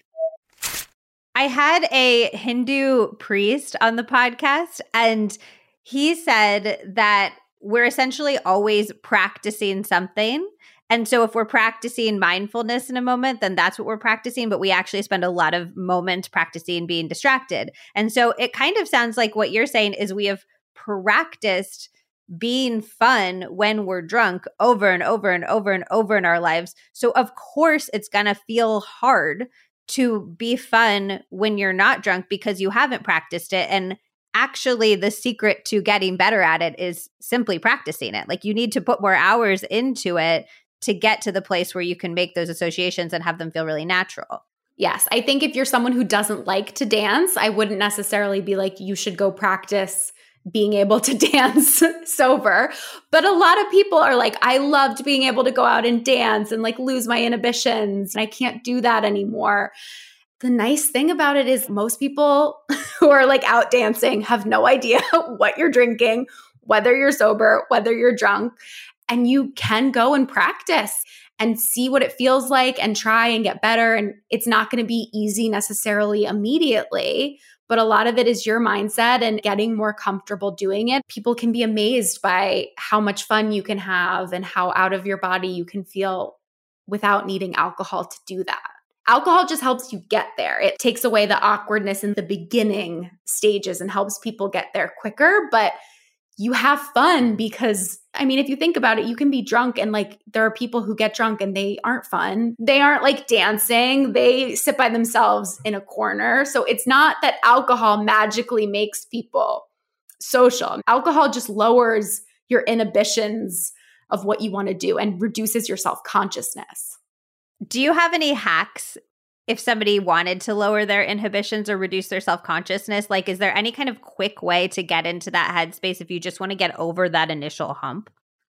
[SPEAKER 1] I had a Hindu priest on the podcast, and he said that we're essentially always practicing something. And so if we're practicing mindfulness in a moment, then that's what we're practicing. But we actually spend a lot of moments practicing being distracted. And so it kind of sounds like what you're saying is we have practiced being fun when we're drunk over and over and over and over in our lives. So of course it's going to feel hard to be fun when you're not drunk because you haven't practiced it. And actually the secret to getting better at it is simply practicing it. Like you need to put more hours into it to get to the place where you can make those associations and have them feel really natural.
[SPEAKER 2] Yes. I think if you're someone who doesn't like to dance, I wouldn't necessarily be like, you should go practice being able to dance sober. But a lot of people are like, I loved being able to go out and dance and like lose my inhibitions, and I can't do that anymore. The nice thing about it is most people who are like out dancing have no idea what you're drinking, whether you're sober, whether you're drunk, and you can go and practice and see what it feels like and try and get better. And it's not going to be easy necessarily immediately, but a lot of it is your mindset and getting more comfortable doing it. People can be amazed by how much fun you can have and how out of your body you can feel without needing alcohol to do that. Alcohol just helps you get there. It takes away the awkwardness in the beginning stages and helps people get there quicker. But you have fun because, I mean, if you think about it, you can be drunk and like there are people who get drunk and they aren't fun. They aren't like dancing. They sit by themselves in a corner. So it's not that alcohol magically makes people social. Alcohol just lowers your inhibitions of what you want to do and reduces your self-consciousness.
[SPEAKER 1] Do you have any hacks if somebody wanted to lower their inhibitions or reduce their self-consciousness? Like, is there any kind of quick way to get into that headspace if you just want to get over that initial hump?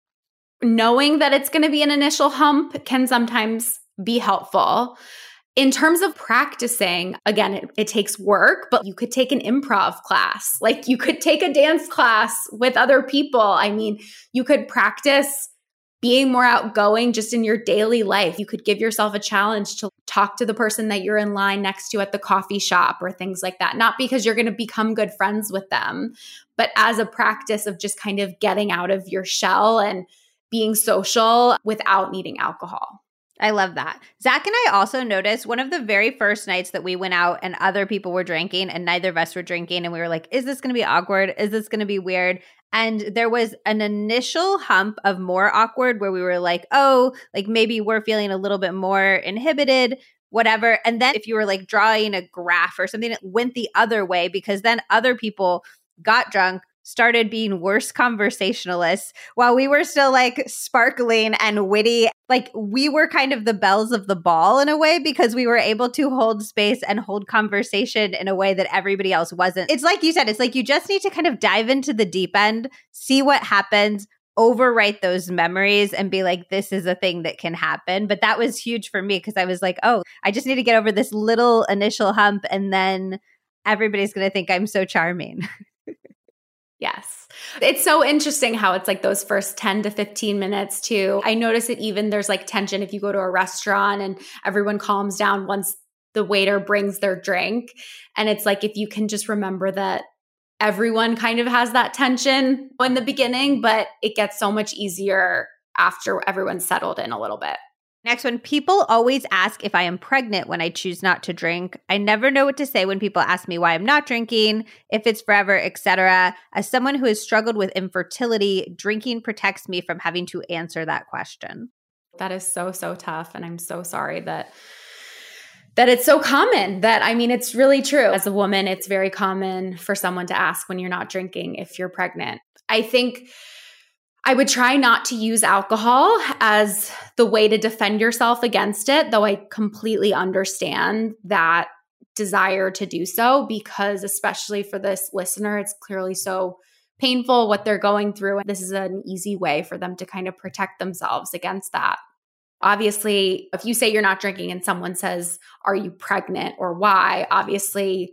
[SPEAKER 2] Knowing that it's going to be an initial hump can sometimes be helpful. In terms of practicing, again, it, it takes work, but you could take an improv class. Like you could take a dance class with other people. I mean, you could practice being more outgoing just in your daily life. You could give yourself a challenge to talk to the person that you're in line next to at the coffee shop or things like that. Not because you're going to become good friends with them, but as a practice of just kind of getting out of your shell and being social without needing alcohol.
[SPEAKER 1] I love that. Zach and I also noticed one of the very first nights that we went out and other people were drinking and neither of us were drinking. And we were like, is this going to be awkward? Is this going to be weird? And there was an initial hump of more awkward where we were like, oh, like maybe we're feeling a little bit more inhibited, whatever. And then if you were like drawing a graph or something, it went the other way because then other people got drunk, started being worse conversationalists while we were still like sparkling and witty. Like we were kind of the bells of the ball in a way because we were able to hold space and hold conversation in a way that everybody else wasn't. It's like you said, it's like you just need to kind of dive into the deep end, see what happens, overwrite those memories and be like, this is a thing that can happen. But that was huge for me because I was like, oh, I just need to get over this little initial hump and then everybody's going to think I'm so charming.
[SPEAKER 2] Yes. It's so interesting how it's like those first ten to fifteen minutes too. I notice it even there's like tension if you go to a restaurant and everyone calms down once the waiter brings their drink. And it's like, if you can just remember that everyone kind of has that tension in the beginning, but it gets so much easier after everyone's settled in a little bit.
[SPEAKER 1] Next one, people always ask if I am pregnant when I choose not to drink. I never know what to say when people ask me why I'm not drinking, if it's forever, et cetera. As someone who has struggled with infertility, drinking protects me from having to answer that question.
[SPEAKER 2] That is so, so tough. And I'm so sorry that that it's so common that, I mean, it's really true. As a woman, it's very common for someone to ask when you're not drinking if you're pregnant. I think I would try not to use alcohol as the way to defend yourself against it, though I completely understand that desire to do so because especially for this listener, it's clearly so painful what they're going through. And this is an easy way for them to kind of protect themselves against that. Obviously, if you say you're not drinking and someone says, are you pregnant or why? Obviously,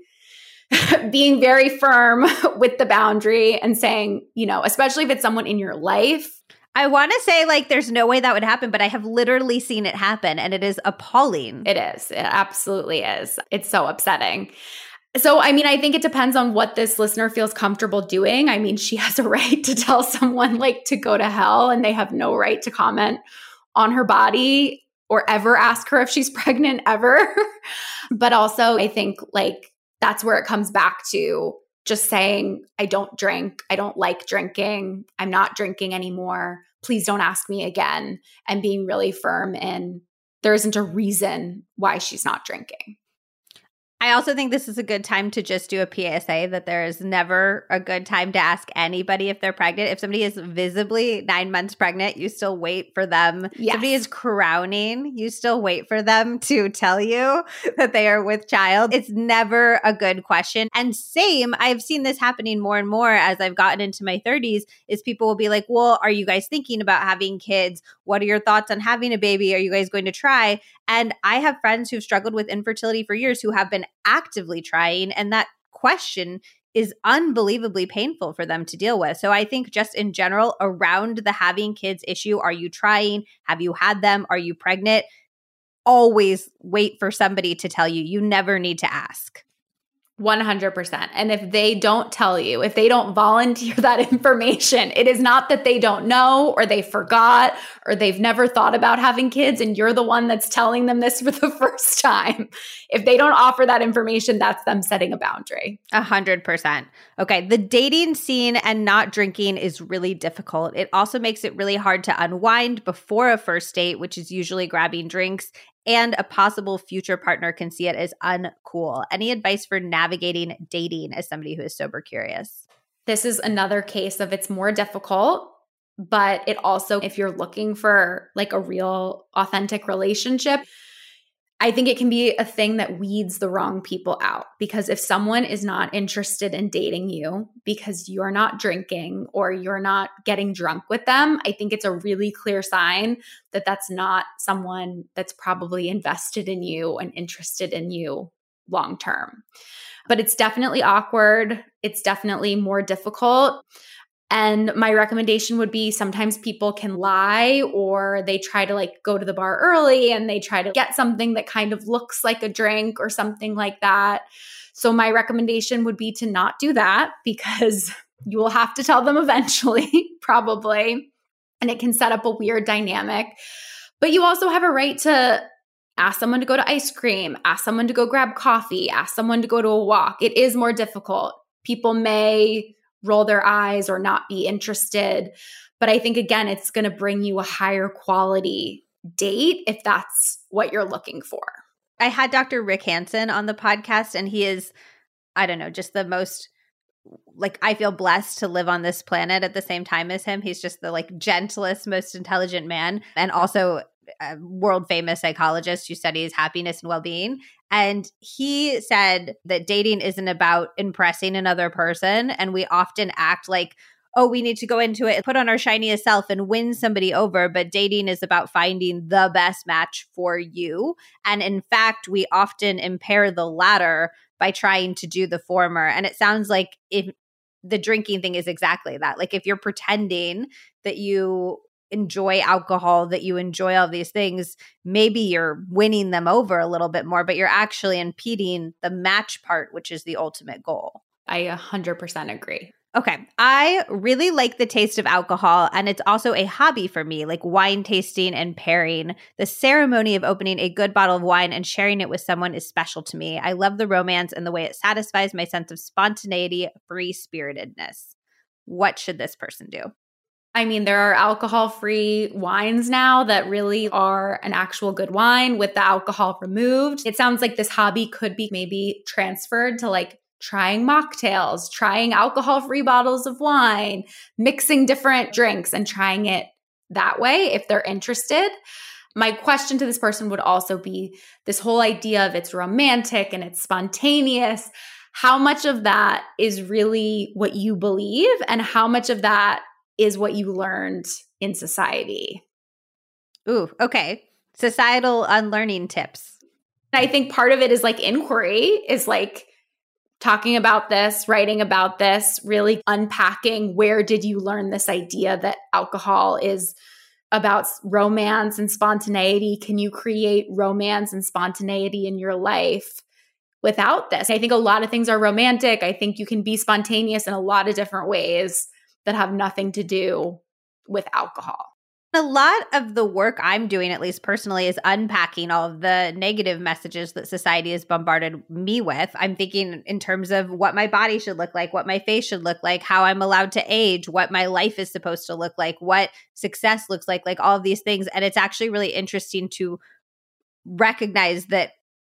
[SPEAKER 2] being very firm with the boundary and saying, you know, especially if it's someone in your life.
[SPEAKER 1] I want to say like there's no way that would happen, but I have literally seen it happen and it is appalling.
[SPEAKER 2] It is. It absolutely is. It's so upsetting. So, I mean, I think it depends on what this listener feels comfortable doing. I mean, she has a right to tell someone like to go to hell and they have no right to comment on her body or ever ask her if she's pregnant ever. But also, I think like that's where it comes back to just saying, I don't drink. I don't like drinking. I'm not drinking anymore. Please don't ask me again. And being really firm in there isn't a reason why she's not drinking.
[SPEAKER 1] I also think this is a good time to just do a P S A that there is never a good time to ask anybody if they're pregnant. If somebody is visibly nine months pregnant, you still wait for them.
[SPEAKER 2] Yes.
[SPEAKER 1] Somebody is crowning, you still wait for them to tell you that they are with child. It's never a good question. And same, I've seen this happening more and more as I've gotten into my thirties, is people will be like, well, are you guys thinking about having kids? What are your thoughts on having a baby? Are you guys going to try? And I have friends who've struggled with infertility for years who have been actively trying, and that question is unbelievably painful for them to deal with. So I think just in general, around the having kids issue, are you trying? Have you had them? Are you pregnant? Always wait for somebody to tell you. You never need to ask.
[SPEAKER 2] one hundred percent. And if they don't tell you, if they don't volunteer that information, it is not that they don't know or they forgot or they've never thought about having kids and you're the one that's telling them this for the first time. If they don't offer that information, that's them setting a boundary.
[SPEAKER 1] A hundred percent. Okay. The dating scene and not drinking is really difficult. It also makes it really hard to unwind before a first date, which is usually grabbing drinks. And a possible future partner can see it as uncool. Any advice for navigating dating as somebody who is sober curious?
[SPEAKER 2] This is another case of it's more difficult, but it also, if you're looking for like a real authentic relationship, I think it can be a thing that weeds the wrong people out. Because if someone is not interested in dating you because you're not drinking or you're not getting drunk with them, I think it's a really clear sign that that's not someone that's probably invested in you and interested in you long term. But it's definitely awkward. It's definitely more difficult. And my recommendation would be sometimes people can lie or they try to like go to the bar early and they try to get something that kind of looks like a drink or something like that. So my recommendation would be to not do that because you will have to tell them eventually, probably. And it can set up a weird dynamic. But you also have a right to ask someone to go to ice cream, ask someone to go grab coffee, ask someone to go to a walk. It is more difficult. People may roll their eyes or not be interested. But I think, again, it's going to bring you a higher quality date if that's what you're looking for.
[SPEAKER 1] I had Doctor Rick Hansen on the podcast, and he is, I don't know, just the most, like, I feel blessed to live on this planet at the same time as him. He's just the, like, gentlest, most intelligent man, and also a world famous psychologist who studies happiness and well-being. And he said that dating isn't about impressing another person. And we often act like, oh, we need to go into it, put on our shiniest self and win somebody over. But dating is about finding the best match for you. And in fact, we often impair the latter by trying to do the former. And it sounds like if the drinking thing is exactly that. Like if you're pretending that you enjoy alcohol, that you enjoy all these things, maybe you're winning them over a little bit more, but you're actually impeding the match part, which is the ultimate goal.
[SPEAKER 2] I one hundred percent agree.
[SPEAKER 1] Okay. I really like the taste of alcohol, and it's also a hobby for me, like wine tasting and pairing. The ceremony of opening a good bottle of wine and sharing it with someone is special to me. I love the romance and the way it satisfies my sense of spontaneity, free-spiritedness. What should this person do?
[SPEAKER 2] I mean, there are alcohol-free wines now that really are an actual good wine with the alcohol removed. It sounds like this hobby could be maybe transferred to like trying mocktails, trying alcohol-free bottles of wine, mixing different drinks and trying it that way if they're interested. My question to this person would also be this whole idea of it's romantic and it's spontaneous. How much of that is really what you believe and how much of that is what you learned in society?
[SPEAKER 1] Ooh, okay. Societal unlearning tips.
[SPEAKER 2] I think part of it is like inquiry, is like talking about this, writing about this, really unpacking where did you learn this idea that alcohol is about romance and spontaneity? Can you create romance and spontaneity in your life without this? I think a lot of things are romantic. I think you can be spontaneous in a lot of different ways that have nothing to do with alcohol.
[SPEAKER 1] A lot of the work I'm doing, at least personally, is unpacking all of the negative messages that society has bombarded me with. I'm thinking in terms of what my body should look like, what my face should look like, how I'm allowed to age, what my life is supposed to look like, what success looks like, like all of these things. And it's actually really interesting to recognize that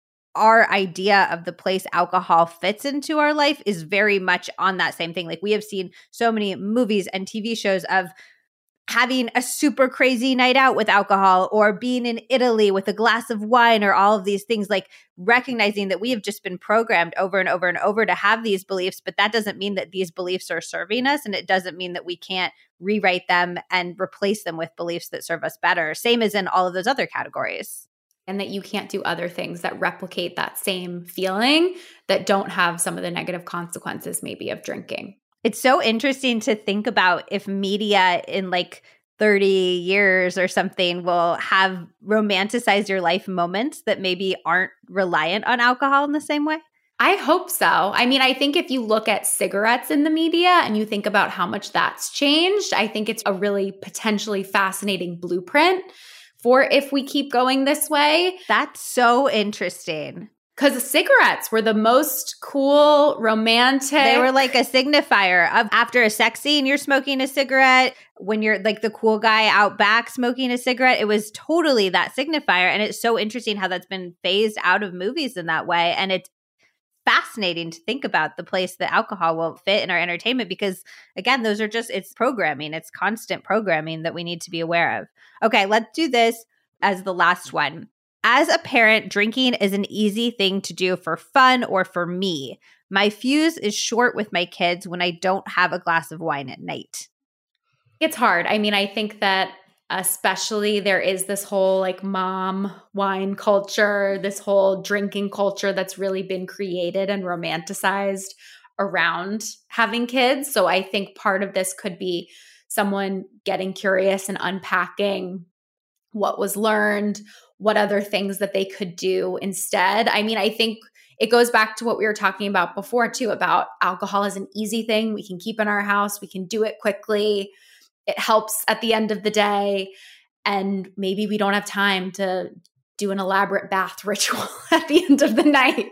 [SPEAKER 1] our idea of the place alcohol fits into our life is very much on that same thing. Like we have seen so many movies and T V shows of having a super crazy night out with alcohol or being in Italy with a glass of wine or all of these things, like recognizing that we have just been programmed over and over and over to have these beliefs, but that doesn't mean that these beliefs are serving us. And it doesn't mean that we can't rewrite them and replace them with beliefs that serve us better. Same as in all of those other categories.
[SPEAKER 2] And that you can't do other things that replicate that same feeling that don't have some of the negative consequences maybe of drinking.
[SPEAKER 1] It's so interesting to think about if media in like thirty years or something will have romanticized your life moments that maybe aren't reliant on alcohol in the same way.
[SPEAKER 2] I hope so. I mean, I think if you look at cigarettes in the media and you think about how much that's changed, I think it's a really potentially fascinating blueprint for if we keep going this way.
[SPEAKER 1] That's so interesting.
[SPEAKER 2] Because cigarettes were the most cool, romantic.
[SPEAKER 1] They were like a signifier of after a sex scene, you're smoking a cigarette. When you're like the cool guy out back smoking a cigarette, it was totally that signifier. And it's so interesting how that's been phased out of movies in that way. And it's fascinating to think about the place that alcohol will fit in our entertainment because, again, those are just, it's programming. It's constant programming that we need to be aware of. Okay, let's do this as the last one. As a parent, drinking is an easy thing to do for fun or for me. My fuse is short with my kids when I don't have a glass of wine at night.
[SPEAKER 2] It's hard. I mean, I think that especially there is this whole like mom wine culture, this whole drinking culture that's really been created and romanticized around having kids. So I think part of this could be someone getting curious and unpacking what was learned, what other things that they could do instead. I mean, I think it goes back to what we were talking about before too, about alcohol is an easy thing we can keep in our house. We can do it quickly. It helps at the end of the day. And maybe we don't have time to do an elaborate bath ritual at the end of the night.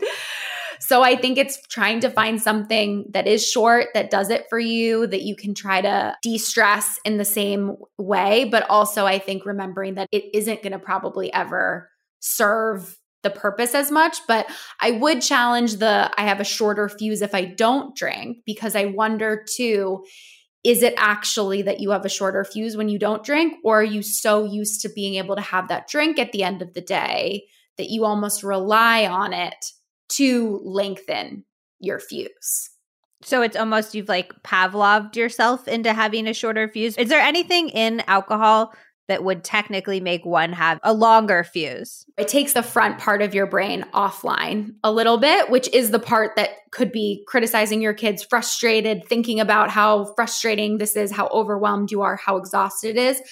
[SPEAKER 2] So I think it's trying to find something that is short, that does it for you, that you can try to de-stress in the same way. But also I think remembering that it isn't going to probably ever serve the purpose as much. But I would challenge the, I have a shorter fuse if I don't drink, because I wonder too, is it actually that you have a shorter fuse when you don't drink? Or are you so used to being able to have that drink at the end of the day that you almost rely on it to lengthen your fuse?
[SPEAKER 1] So it's almost you've like Pavloved yourself into having a shorter fuse. Is there anything in alcohol that would technically make one have a longer fuse?
[SPEAKER 2] It takes the front part of your brain offline a little bit, which is the part that could be criticizing your kids, frustrated, thinking about how frustrating this is, how overwhelmed you are, how exhausted it is.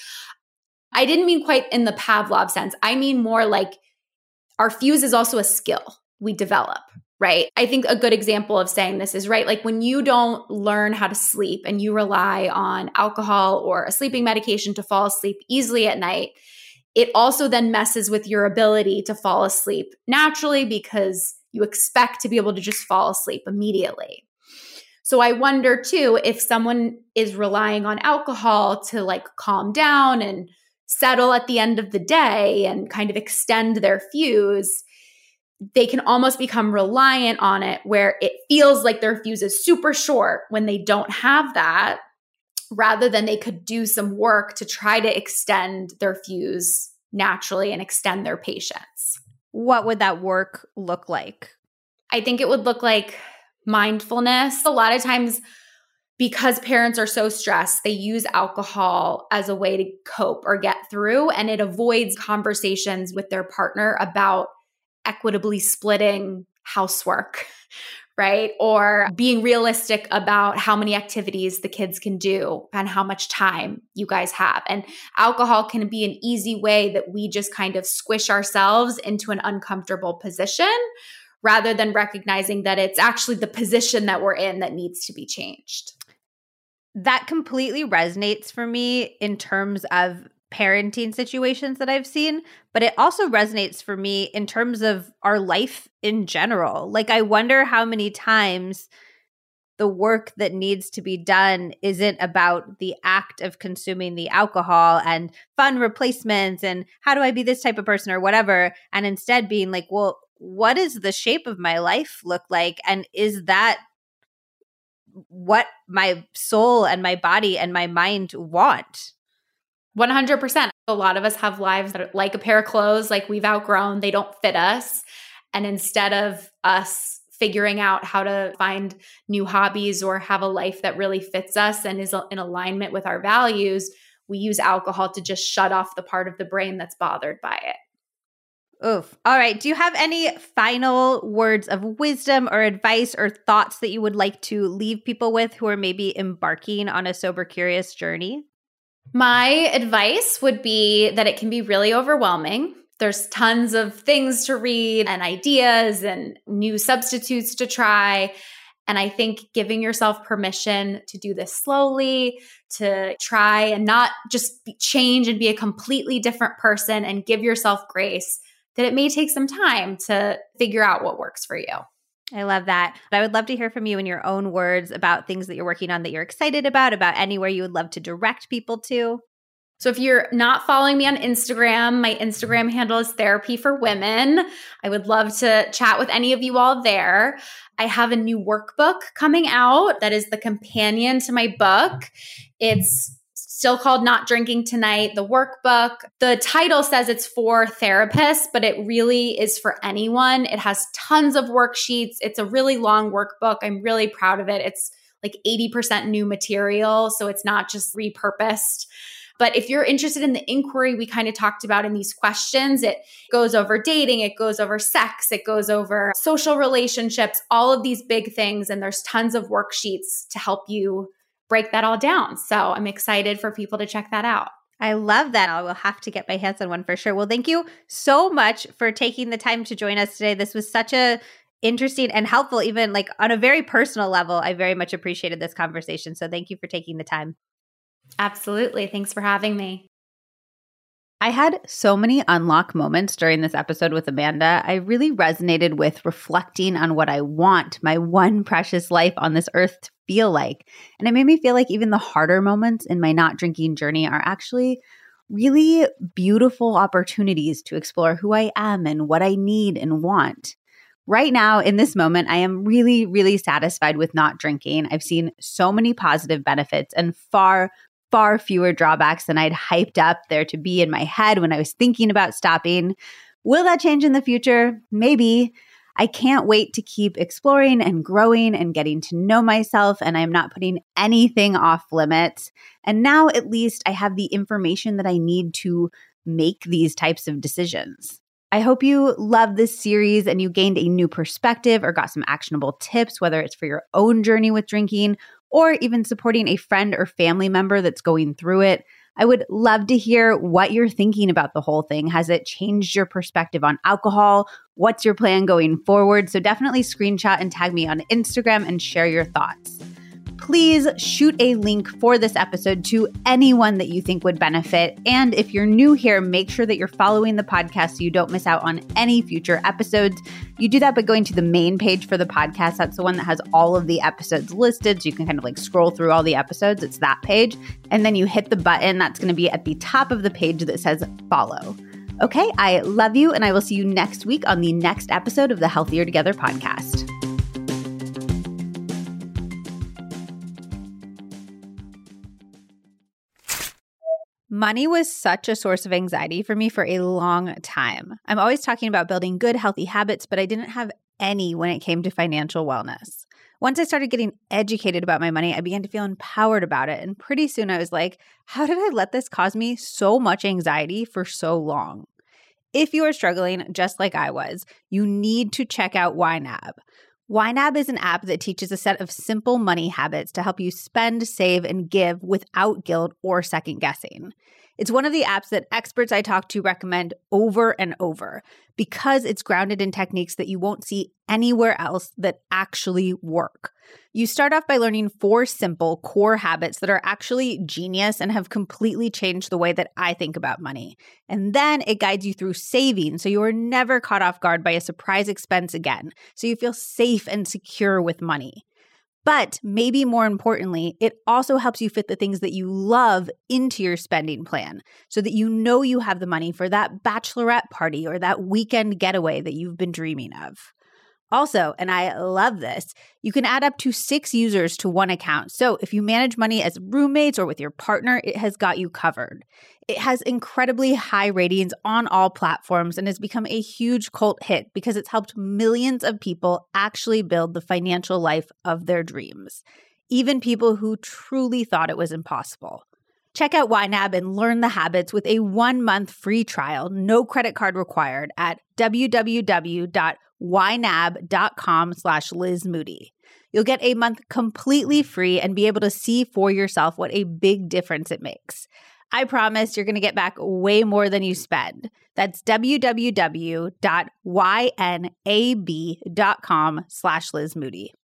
[SPEAKER 2] I didn't mean quite in the Pavlov sense. I mean more like our fuse is also a skill we develop, right? I think a good example of saying this is, right, like when you don't learn how to sleep and you rely on alcohol or a sleeping medication to fall asleep easily at night, it also then messes with your ability to fall asleep naturally because you expect to be able to just fall asleep immediately. So I wonder too, if someone is relying on alcohol to like calm down and settle at the end of the day and kind of extend their fuse, they can almost become reliant on it where it feels like their fuse is super short when they don't have that, rather than they could do some work to try to extend their fuse naturally and extend their patience.
[SPEAKER 1] What would that work look like?
[SPEAKER 2] I think it would look like mindfulness. A lot of times, because parents are so stressed, they use alcohol as a way to cope or get through, and it avoids conversations with their partner about equitably splitting housework, right? Or being realistic about how many activities the kids can do and how much time you guys have. And alcohol can be an easy way that we just kind of squish ourselves into an uncomfortable position rather than recognizing that it's actually the position that we're in that needs to be changed.
[SPEAKER 1] That completely resonates for me in terms of parenting situations that I've seen, but it also resonates for me in terms of our life in general. Like, I wonder how many times the work that needs to be done isn't about the act of consuming the alcohol and fun replacements and how do I be this type of person or whatever, and instead being like, well, what does the shape of my life look like? And is that what my soul and my body and my mind want?
[SPEAKER 2] one hundred percent. A lot of us have lives that are like a pair of clothes, like we've outgrown, they don't fit us. And instead of us figuring out how to find new hobbies or have a life that really fits us and is in alignment with our values, we use alcohol to just shut off the part of the brain that's bothered by it.
[SPEAKER 1] Oof. All right. Do you have any final words of wisdom or advice or thoughts that you would like to leave people with who are maybe embarking on a sober curious journey?
[SPEAKER 2] My advice would be that it can be really overwhelming. There's tons of things to read and ideas and new substitutes to try. And I think giving yourself permission to do this slowly, to try and not just be, change and be a completely different person, and give yourself grace that it may take some time to figure out what works for you.
[SPEAKER 1] I love that. I would love to hear from you in your own words about things that you're working on that you're excited about, about anywhere you would love to direct people to.
[SPEAKER 2] So if you're not following me on Instagram, my Instagram handle is Therapy for Women. I would love to chat with any of you all there. I have a new workbook coming out that is the companion to my book. It's still called Not Drinking Tonight, the workbook. The title says it's for therapists, but it really is for anyone. It has tons of worksheets. It's a really long workbook. I'm really proud of it. It's like eighty percent new material, so it's not just repurposed. But if you're interested in the inquiry we kind of talked about in these questions, it goes over dating, it goes over sex, it goes over social relationships, all of these big things. And there's tons of worksheets to help you break that all down. So I'm excited for people to check that out.
[SPEAKER 1] I love that. I will have to get my hands on one for sure. Well, thank you so much for taking the time to join us today. This was such a interesting and helpful, even like on a very personal level. I very much appreciated this conversation. So thank you for taking the time.
[SPEAKER 2] Absolutely. Thanks for having me.
[SPEAKER 1] I had so many unlock moments during this episode with Amanda. I really resonated with reflecting on what I want my one precious life on this earth to feel like. And it made me feel like even the harder moments in my not drinking journey are actually really beautiful opportunities to explore who I am and what I need and want. Right now, in this moment, I am really, really satisfied with not drinking. I've seen so many positive benefits and far far fewer drawbacks than I'd hyped up there to be in my head when I was thinking about stopping. Will that change in the future? Maybe. I can't wait to keep exploring and growing and getting to know myself, and I'm not putting anything off limits. And now at least I have the information that I need to make these types of decisions. I hope you love this series and you gained a new perspective or got some actionable tips, whether it's for your own journey with drinking or even supporting a friend or family member that's going through it. I would love to hear what you're thinking about the whole thing. Has it changed your perspective on alcohol? What's your plan going forward? So definitely screenshot and tag me on Instagram and share your thoughts. Please shoot a link for this episode to anyone that you think would benefit. And if you're new here, make sure that you're following the podcast so you don't miss out on any future episodes. You do that by going to the main page for the podcast. That's the one that has all of the episodes listed. So you can kind of like scroll through all the episodes. It's that page. And then you hit the button that's going to be at the top of the page that says follow. Okay, I love you. And I will see you next week on the next episode of the Healthier Together podcast. Money was such a source of anxiety for me for a long time. I'm always talking about building good, healthy habits, but I didn't have any when it came to financial wellness. Once I started getting educated about my money, I began to feel empowered about it. And pretty soon I was like, how did I let this cause me so much anxiety for so long? If you are struggling just like I was, you need to check out YNAB. YNAB is an app that teaches a set of simple money habits to help you spend, save, and give without guilt or second guessing. It's one of the apps that experts I talk to recommend over and over because it's grounded in techniques that you won't see anywhere else that actually work. You start off by learning four simple core habits that are actually genius and have completely changed the way that I think about money. And then it guides you through saving so you are never caught off guard by a surprise expense again, so you feel safe and secure with money. But maybe more importantly, it also helps you fit the things that you love into your spending plan so that you know you have the money for that bachelorette party or that weekend getaway that you've been dreaming of. Also, and I love this, you can add up to six users to one account. So if you manage money as roommates or with your partner, it has got you covered. It has incredibly high ratings on all platforms and has become a huge cult hit because it's helped millions of people actually build the financial life of their dreams, even people who truly thought it was impossible. Check out YNAB and learn the habits with a one-month free trial, no credit card required, at www.ynab.com slash Liz Moody. You'll get a month completely free and be able to see for yourself what a big difference it makes. I promise you're going to get back way more than you spend. That's www.ynab.com slash Liz Moody.